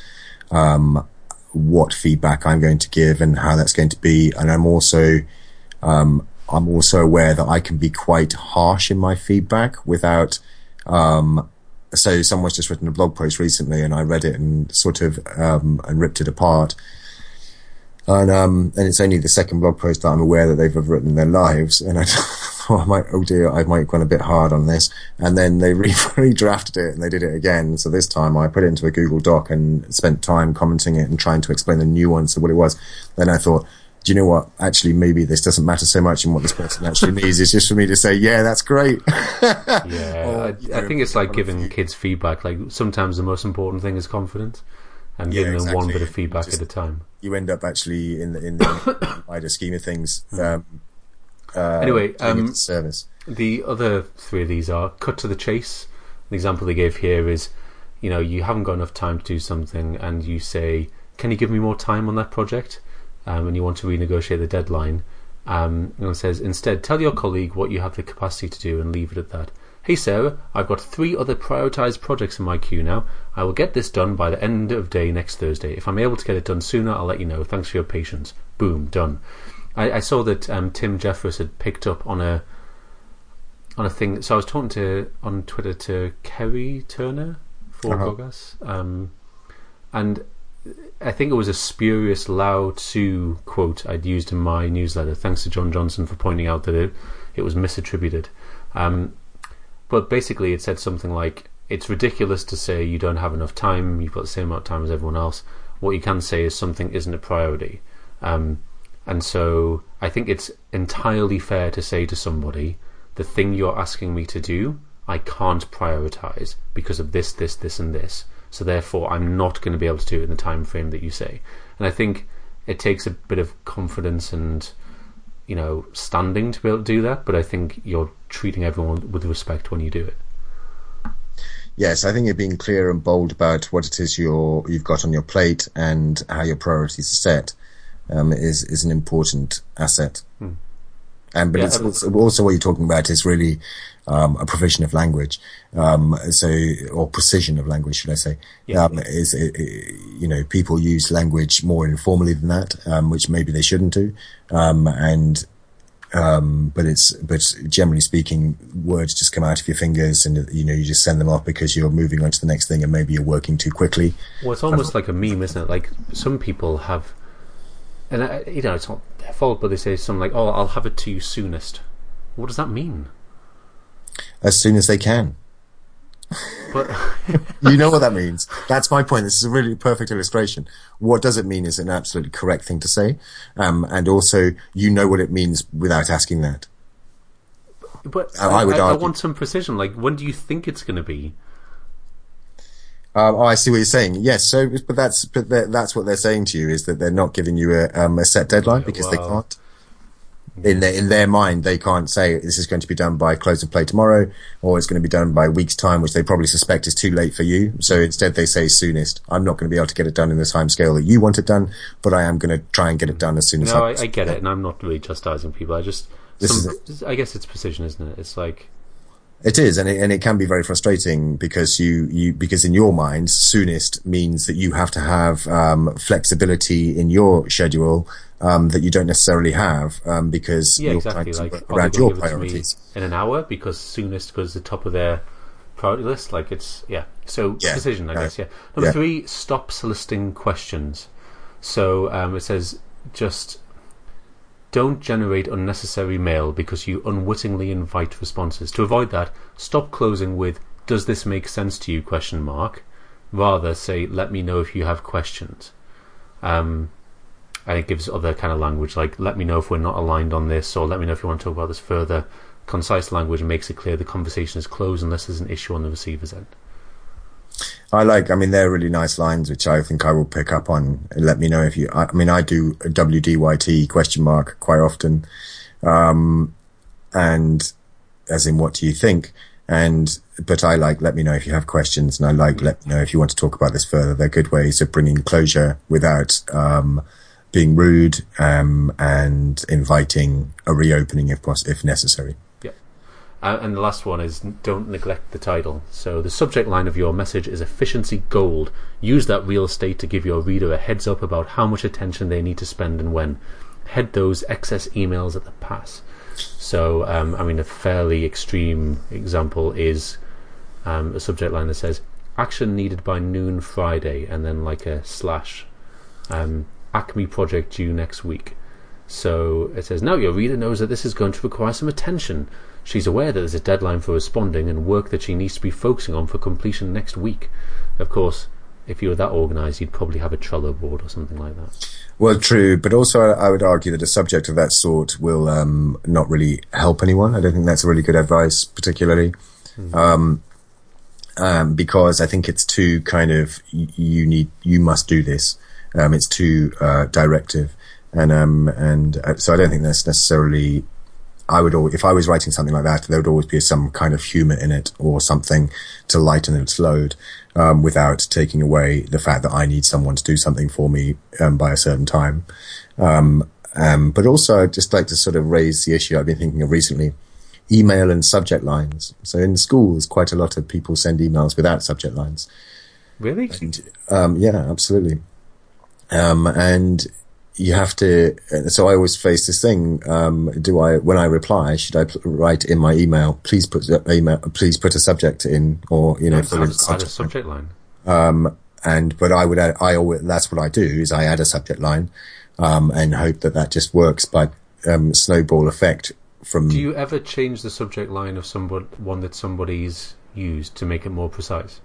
B: what feedback I'm going to give and how that's going to be. And I'm also aware that I can be quite harsh in my feedback without, so someone's just written a blog post recently and I read it and sort of, and ripped it apart. And it's only the second blog post that I'm aware that they've ever written in their lives. And I thought, I might have gone a bit hard on this. And then they redrafted it and they did it again. So this time I put it into a Google Doc and spent time commenting it and trying to explain the nuance of what it was. Then I thought, do you know what? Actually, maybe this doesn't matter so much, and what this person actually needs is just for me to say, yeah, that's great.
C: Yeah, I think it's like giving kids feedback. Like sometimes the most important thing is confidence, and giving them one bit of feedback at a time.
B: You end up actually in the wider scheme of things.
C: Anyway,
B: service.
C: The other three of these are cut to the chase. The example they gave here is, you haven't got enough time to do something, and you say, "Can you give me more time on that project?" And you want to renegotiate the deadline. And it says, instead, tell your colleague what you have the capacity to do and leave it at that. Hey Sarah, I've got 3 other prioritised projects in my queue now. I will get this done by the end of day next Thursday. If I'm able to get it done sooner, I'll let you know. Thanks for your patience. Boom, done. I saw that Tim Jeffress had picked up on a thing. So I was talking on Twitter to Kerry Turner for Gogas, and I think it was a spurious Lao Tzu quote I'd used in my newsletter. Thanks to John Johnson for pointing out that it was misattributed. But basically it said something like, it's ridiculous to say you don't have enough time, you've got the same amount of time as everyone else. What you can say is something isn't a priority. And so I think it's entirely fair to say to somebody, the thing you're asking me to do, I can't prioritise because of this, this, this and this. So therefore, I'm not going to be able to do it in the time frame that you say. And I think it takes a bit of confidence and, standing to be able to do that. But I think you're treating everyone with respect when you do it.
B: Yes, I think you're being clear and bold about what it is you've got on your plate and how your priorities are set is an important asset. It's also what you're talking about is really a provision of language, or precision of language, should I say? People use language more informally than that, which maybe they shouldn't do, but generally speaking, words just come out of your fingers, and you just send them off because you're moving on to the next thing, and maybe you're working too quickly.
C: Well, it's almost like a meme, isn't it? Like some people have. And, it's not their fault, but they say something like, I'll have it to you soonest. What does that mean?
B: As soon as they can.
C: But
B: you know what that means. That's my point. This is a really perfect illustration. What does it mean is an absolutely correct thing to say. And also, you know what it means without asking that.
C: But I want some precision. Like, when do you think it's going to be?
B: I see what you're saying. Yes, but that's what they're saying to you, is that they're not giving you a set deadline because they can't. In their mind, they can't say this is going to be done by close of play tomorrow, or it's going to be done by a week's time, which they probably suspect is too late for you. So instead, they say soonest. I'm not going to be able to get it done in the time scale that you want it done, but I am going to try and get it done as soon as.
C: No, I get it, and I'm not really chastising people. I guess it's precision, isn't it? It's like.
B: It is, and it can be very frustrating because because in your mind, soonest means that you have to have flexibility in your schedule that you don't necessarily have because you're trying to work around your priorities.
C: In an hour, because soonest goes to the top of their priority list. Like it's precision, I guess. Yeah. Number 3, stop soliciting questions. So it says just. Don't generate unnecessary mail because you unwittingly invite responses. To avoid that, stop closing with "Does this make sense to you?" ? Rather say "Let me know if you have questions." And it gives other kind of language like "Let me know if we're not aligned on this," or "Let me know if you want to talk about this further." Concise language makes it clear the conversation is closed unless there's an issue on the receiver's end.
B: They're really nice lines, which I think I will pick up on. Let me know if you, I do a WDYT ? Quite often. And as in, what do you think? But I let me know if you have questions, and let me know if you want to talk about this further. They're good ways of bringing closure without, being rude, and inviting a reopening if necessary.
C: And the last one is don't neglect the title. So the subject line of your message is efficiency gold. Use that real estate to give your reader a heads up about how much attention they need to spend and when. Head those excess emails at the pass. So, a fairly extreme example is a subject line that says action needed by noon Friday, and then like a slash, Acme project due next week. So it says, now your reader knows that this is going to require some attention. She's aware that there's a deadline for responding and work that she needs to be focusing on for completion next week. Of course, if you were that organised, you'd probably have a Trello board or something like that.
B: Well, true, but also I would argue that a subject of that sort will not really help anyone. I don't think that's really good advice, particularly, because I think it's too kind of you must do this. It's too directive, and so I don't think that's necessarily. If I was writing something like that, there would always be some kind of humour in it or something to lighten its load, without taking away the fact that I need someone to do something for me, by a certain time. But also I'd just like to sort of raise the issue I've been thinking of recently, email and subject lines. So in schools, quite a lot of people send emails without subject lines.
C: Really?
B: And, yeah, absolutely. And you have to, so I always face this thing, when I reply, should I write in my email, please put a subject in, or,
C: add a subject line.
B: But I always, that's what I do, is I add a subject line, and hope that just works by, snowball effect from.
C: Do you ever change the subject line of one that somebody's used to make it more precise?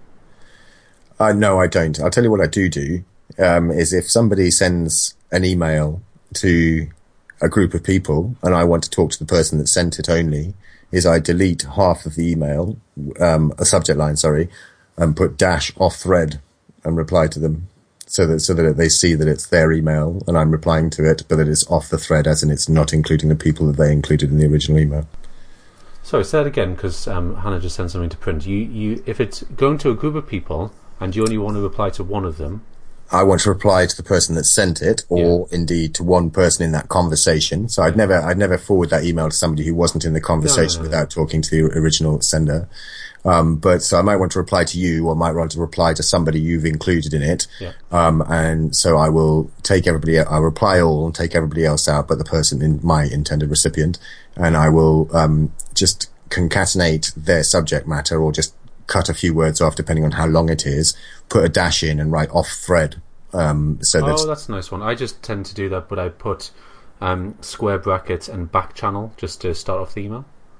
B: No, I don't. I'll tell you what I do, is if somebody sends an email to a group of people and I want to talk to the person that sent it only, is I delete half of the email, a subject line, and put - off thread and reply to them so that they see that it's their email and I'm replying to it, but that it's off the thread, as in it's not including the people that they included in the original email.
C: Sorry, say that again, because Hannah just sent something to print. You, if it's going to a group of people and you only want to reply to one of them,
B: I want to reply to the person that sent it, or indeed to one person in that conversation. So I'd never forward that email to somebody who wasn't in the conversation without talking to the original sender. But so I might want to reply to you, or might want to reply to somebody you've included in it.
C: Yeah.
B: And so I will I'll reply all and take everybody else out, but the person in my intended recipient, and I will, just concatenate their subject matter, or just cut a few words off depending on how long it is, put a dash in and write off thread. That's
C: a nice one. I just tend to do that, but I put square brackets and back channel just to start off the email.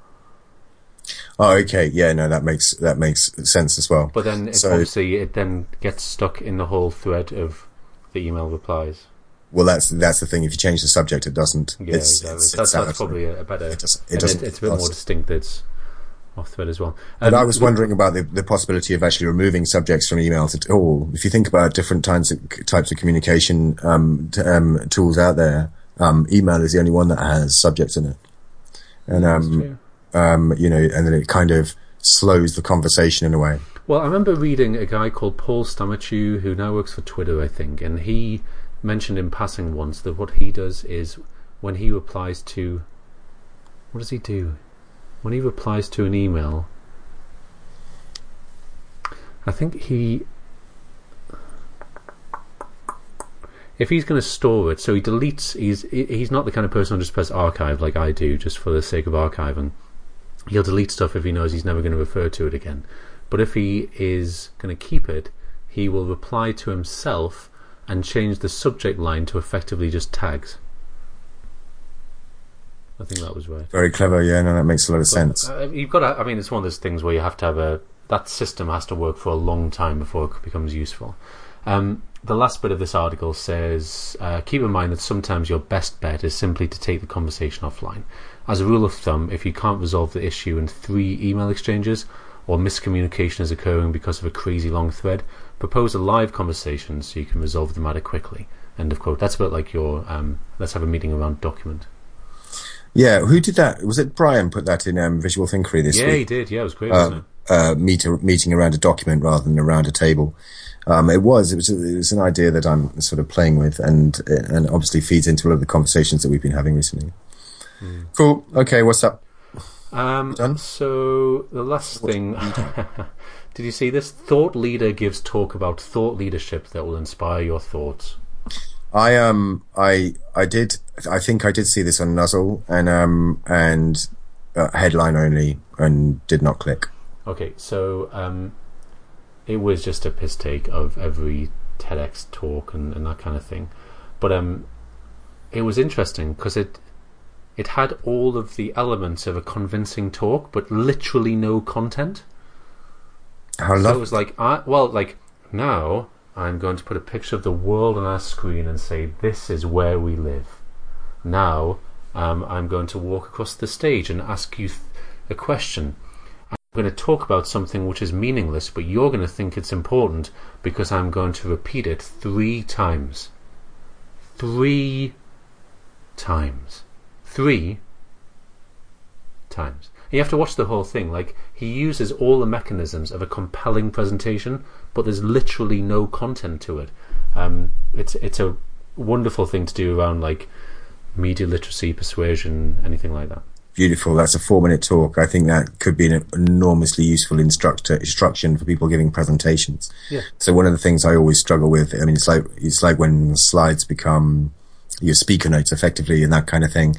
B: Oh, okay. Yeah, no, that makes sense as well.
C: But then obviously it then gets stuck in the whole thread of the email replies.
B: Well, that's the thing. If you change the subject, it doesn't.
C: Yeah, exactly. That's probably a better. It's a bit more distinct. It's off thread as well.
B: But I was wondering about the possibility of actually removing subjects from emails at all. If you think about different types of communication tools out there, email is the only one that has subjects in it, and and then it kind of slows the conversation in a way.
C: Well, I remember reading a guy called Paul Stamachu, who now works for Twitter, I think, and he mentioned in passing once that what he does is when he replies to, what does he do? When he replies to an email, I think if he's going to store it, so he deletes. He's not the kind of person who just press archive like I do, just for the sake of archiving. He'll delete stuff if he knows he's never going to refer to it again. But if he is going to keep it, he will reply to himself and change the subject line to effectively just tags. I think that was right.
B: Very clever, yeah, no, that makes a lot of sense.
C: You've got to, I mean, it's one of those things where you have to have that system has to work for a long time before it becomes useful. The last bit of this article says, keep in mind that sometimes your best bet is simply to take the conversation offline. As a rule of thumb, if you can't resolve the issue in 3 email exchanges, or miscommunication is occurring because of a crazy long thread, propose a live conversation so you can resolve the matter quickly. End of quote. That's a bit like your let's have a meeting around document.
B: Yeah, who did that? Was it Brian put that in Visual Thinkery this week?
C: Yeah, he did. Yeah, it was great, wasn't it?
B: Meeting around a document rather than around a table. It was an idea that I'm sort of playing with, and obviously feeds into a lot of the conversations that we've been having recently. Cool. Okay, what's up? Done?
C: So the last thing, did you see this? Thought leader gives talk about thought leadership that will inspire your thoughts.
B: I did. I think I did see this on Nuzzle and headline only, and did not click.
C: Okay, so it was just a piss take of every TEDx talk and that kind of thing, but it was interesting because it had all of the elements of a convincing talk, but literally no content.
B: How
C: so it was like, now I'm going to put a picture of the world on our screen and say, this is where we live. Now I'm going to walk across the stage and ask you a question. I'm going to talk about something which is meaningless, but you're going to think it's important because I'm going to repeat it 3 times. 3 times. 3 times. You have to watch the whole thing. Like, he uses all the mechanisms of a compelling presentation, but there's literally no content to it. It's a wonderful thing to do around like media literacy, persuasion, anything like that.
B: Beautiful. That's a 4-minute talk. I think that could be an enormously useful instruction for people giving presentations.
C: Yeah.
B: So one of the things I always struggle with, I mean, it's like when slides become your speaker notes effectively and that kind of thing.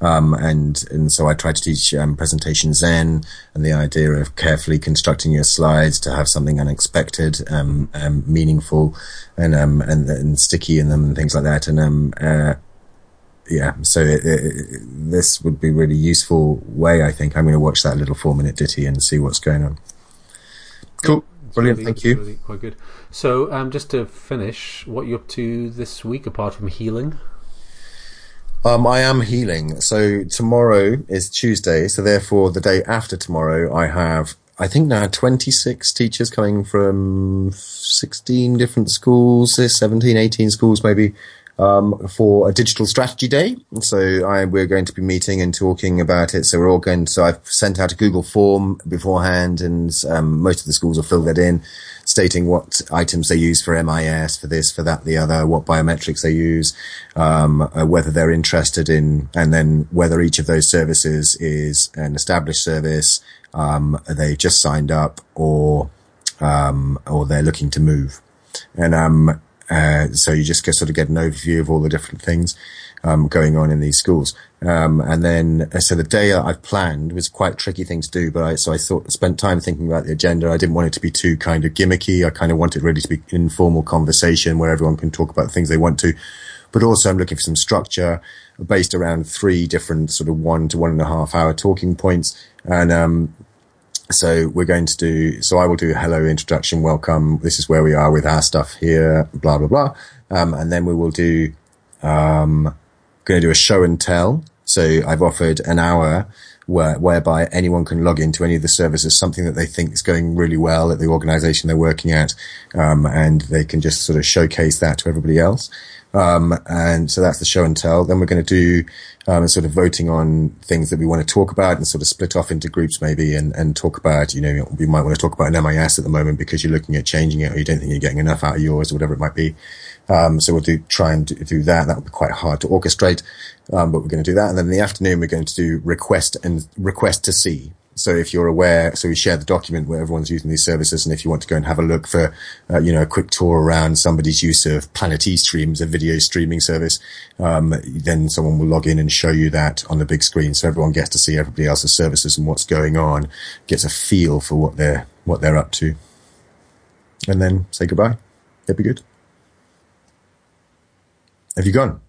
B: And so I try to teach presentation Zen and the idea of carefully constructing your slides to have something unexpected, meaningful, and sticky in them and things like that. And yeah, so this would be a really useful way. I think I'm going to watch that little 4-minute ditty and see what's going on. Cool, brilliant, really, thank you.
C: Really quite good. So just to finish, what are you up to this week apart from healing?
B: I am healing. So tomorrow is Tuesday, so therefore the day after tomorrow I have, I think now 26 teachers coming from 16 different schools, 17, 18 schools maybe, for a digital strategy day. So we're going to be meeting and talking about it. So I've sent out a Google form beforehand, and most of the schools will fill that in, stating what items they use for MIS, for this, for that, the other, what biometrics they use, whether they're interested in, and then whether each of those services is an established service, they just signed up, or they're looking to move. And so you just sort of get an overview of all the different things going on in these schools. And then, so the day that I've planned was quite a tricky thing to do, but spent time thinking about the agenda. I didn't want it to be too kind of gimmicky. I kind of want it really to be an informal conversation where everyone can talk about the things they want to. But also I'm looking for some structure based around 3 different sort of 1 to 1.5 hour talking points. And, so I will do a hello, introduction, welcome. This is where we are with our stuff here, blah, blah, blah. And then we will going to do a show and tell. So I've offered an hour whereby anyone can log into any of the services, something that they think is going really well at the organization they're working at. And they can just sort of showcase that to everybody else. And so that's the show and tell. Then we're going to do sort of voting on things that we want to talk about, and sort of split off into groups maybe and talk about, we might want to talk about an MIS at the moment because you're looking at changing it, or you don't think you're getting enough out of yours, or whatever it might be. So we'll try and do that. That would be quite hard to orchestrate, but we're going to do that. And then in the afternoon, we're going to do request to see. So if you're aware, so we share the document where everyone's using these services, and if you want to go and have a look for, a quick tour around somebody's use of Planet eStreams, a video streaming service, then someone will log in and show you that on the big screen, so everyone gets to see everybody else's services and what's going on, gets a feel for what they're up to, and then say goodbye. That'd be good. Have you gone?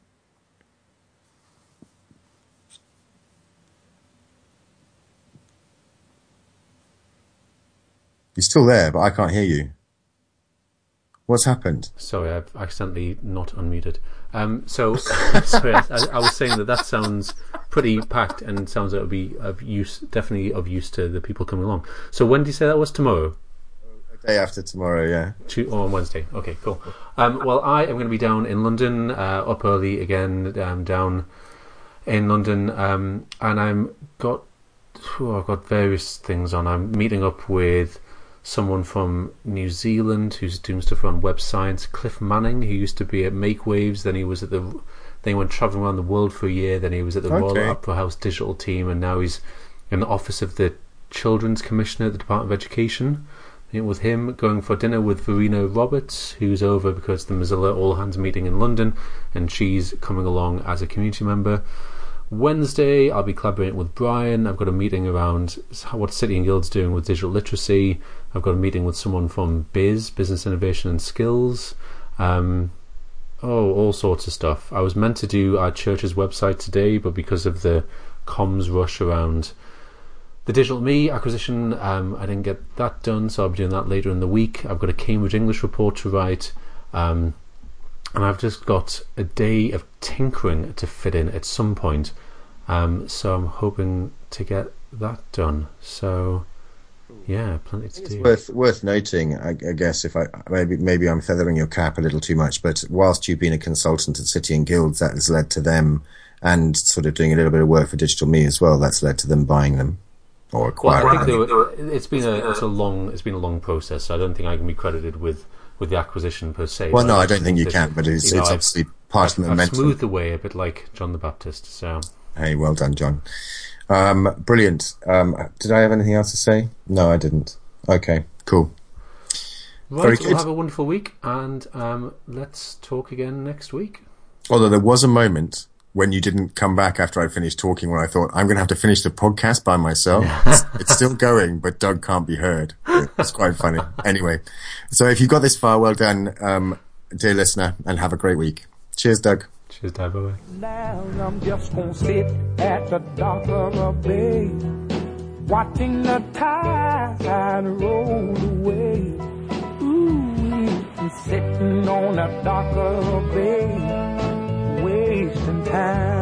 B: You're still there, but I can't hear you. What's happened?
C: Sorry, I've accidentally not unmuted. Sorry, I was saying that sounds pretty packed and sounds like it would be definitely of use to the people coming along. So when did you say that was? Tomorrow?
B: Day after tomorrow, yeah.
C: Or on Wednesday. Okay, cool. Well, I am going to be down in London, up early again, down in London, and I've got various things on. I'm meeting up with someone from New Zealand who's doing stuff on web science, Cliff Manning, who used to be at Make Waves, then he went travelling around the world for a year, then he was at the Royal Opera House digital team, and now he's in the office of the Children's Commissioner at the Department of Education. With him, going for dinner with Verena Roberts, who's over because the Mozilla All Hands meeting in London, and she's coming along as a community member. Wednesday, I'll be collaborating with Brian. I've got a meeting around what City and Guild's doing with digital literacy. I've got a meeting with someone from Business Innovation and Skills. All sorts of stuff. I was meant to do our church's website today, but because of the comms rush around the Digital Me acquisition, I didn't get that done, so I'll be doing that later in the week. I've got a Cambridge English report to write, and I've just got a day of tinkering to fit in at some point, so I'm hoping to get that done. So yeah, plenty to do.
B: It's worth noting, I guess, if maybe I'm feathering your cap a little too much, but whilst you've been a consultant at City and Guilds, that has led to them, and sort of doing a little bit of work for Digital Me as well, that's led to them buying them or acquiring them.
C: It's been a long process, so I don't think I can be credited with the acquisition per se.
B: Well, no, I don't think you can, but it's obviously part of the momentum.
C: I've smoothed the way a bit like John the Baptist. So,
B: hey, well done, John. Brilliant. Did I have anything else to say? No, I didn't. Okay, cool.
C: Right,
B: Very good.
C: We'll have a wonderful week, and let's talk again next week.
B: Although there was a moment when you didn't come back after I finished talking, when I thought, I'm going to have to finish the podcast by myself. It's still going, but Doug can't be heard. It's quite funny. Anyway, so if you got this far, well done, dear listener, and have a great week. Cheers, Doug.
C: Cheers, Doug. Bye-bye.
D: Now I'm just gonna sit at the dock of a bay, watching the tide roll away. Ooh, I'm sitting on the dock of a bay, wasting time.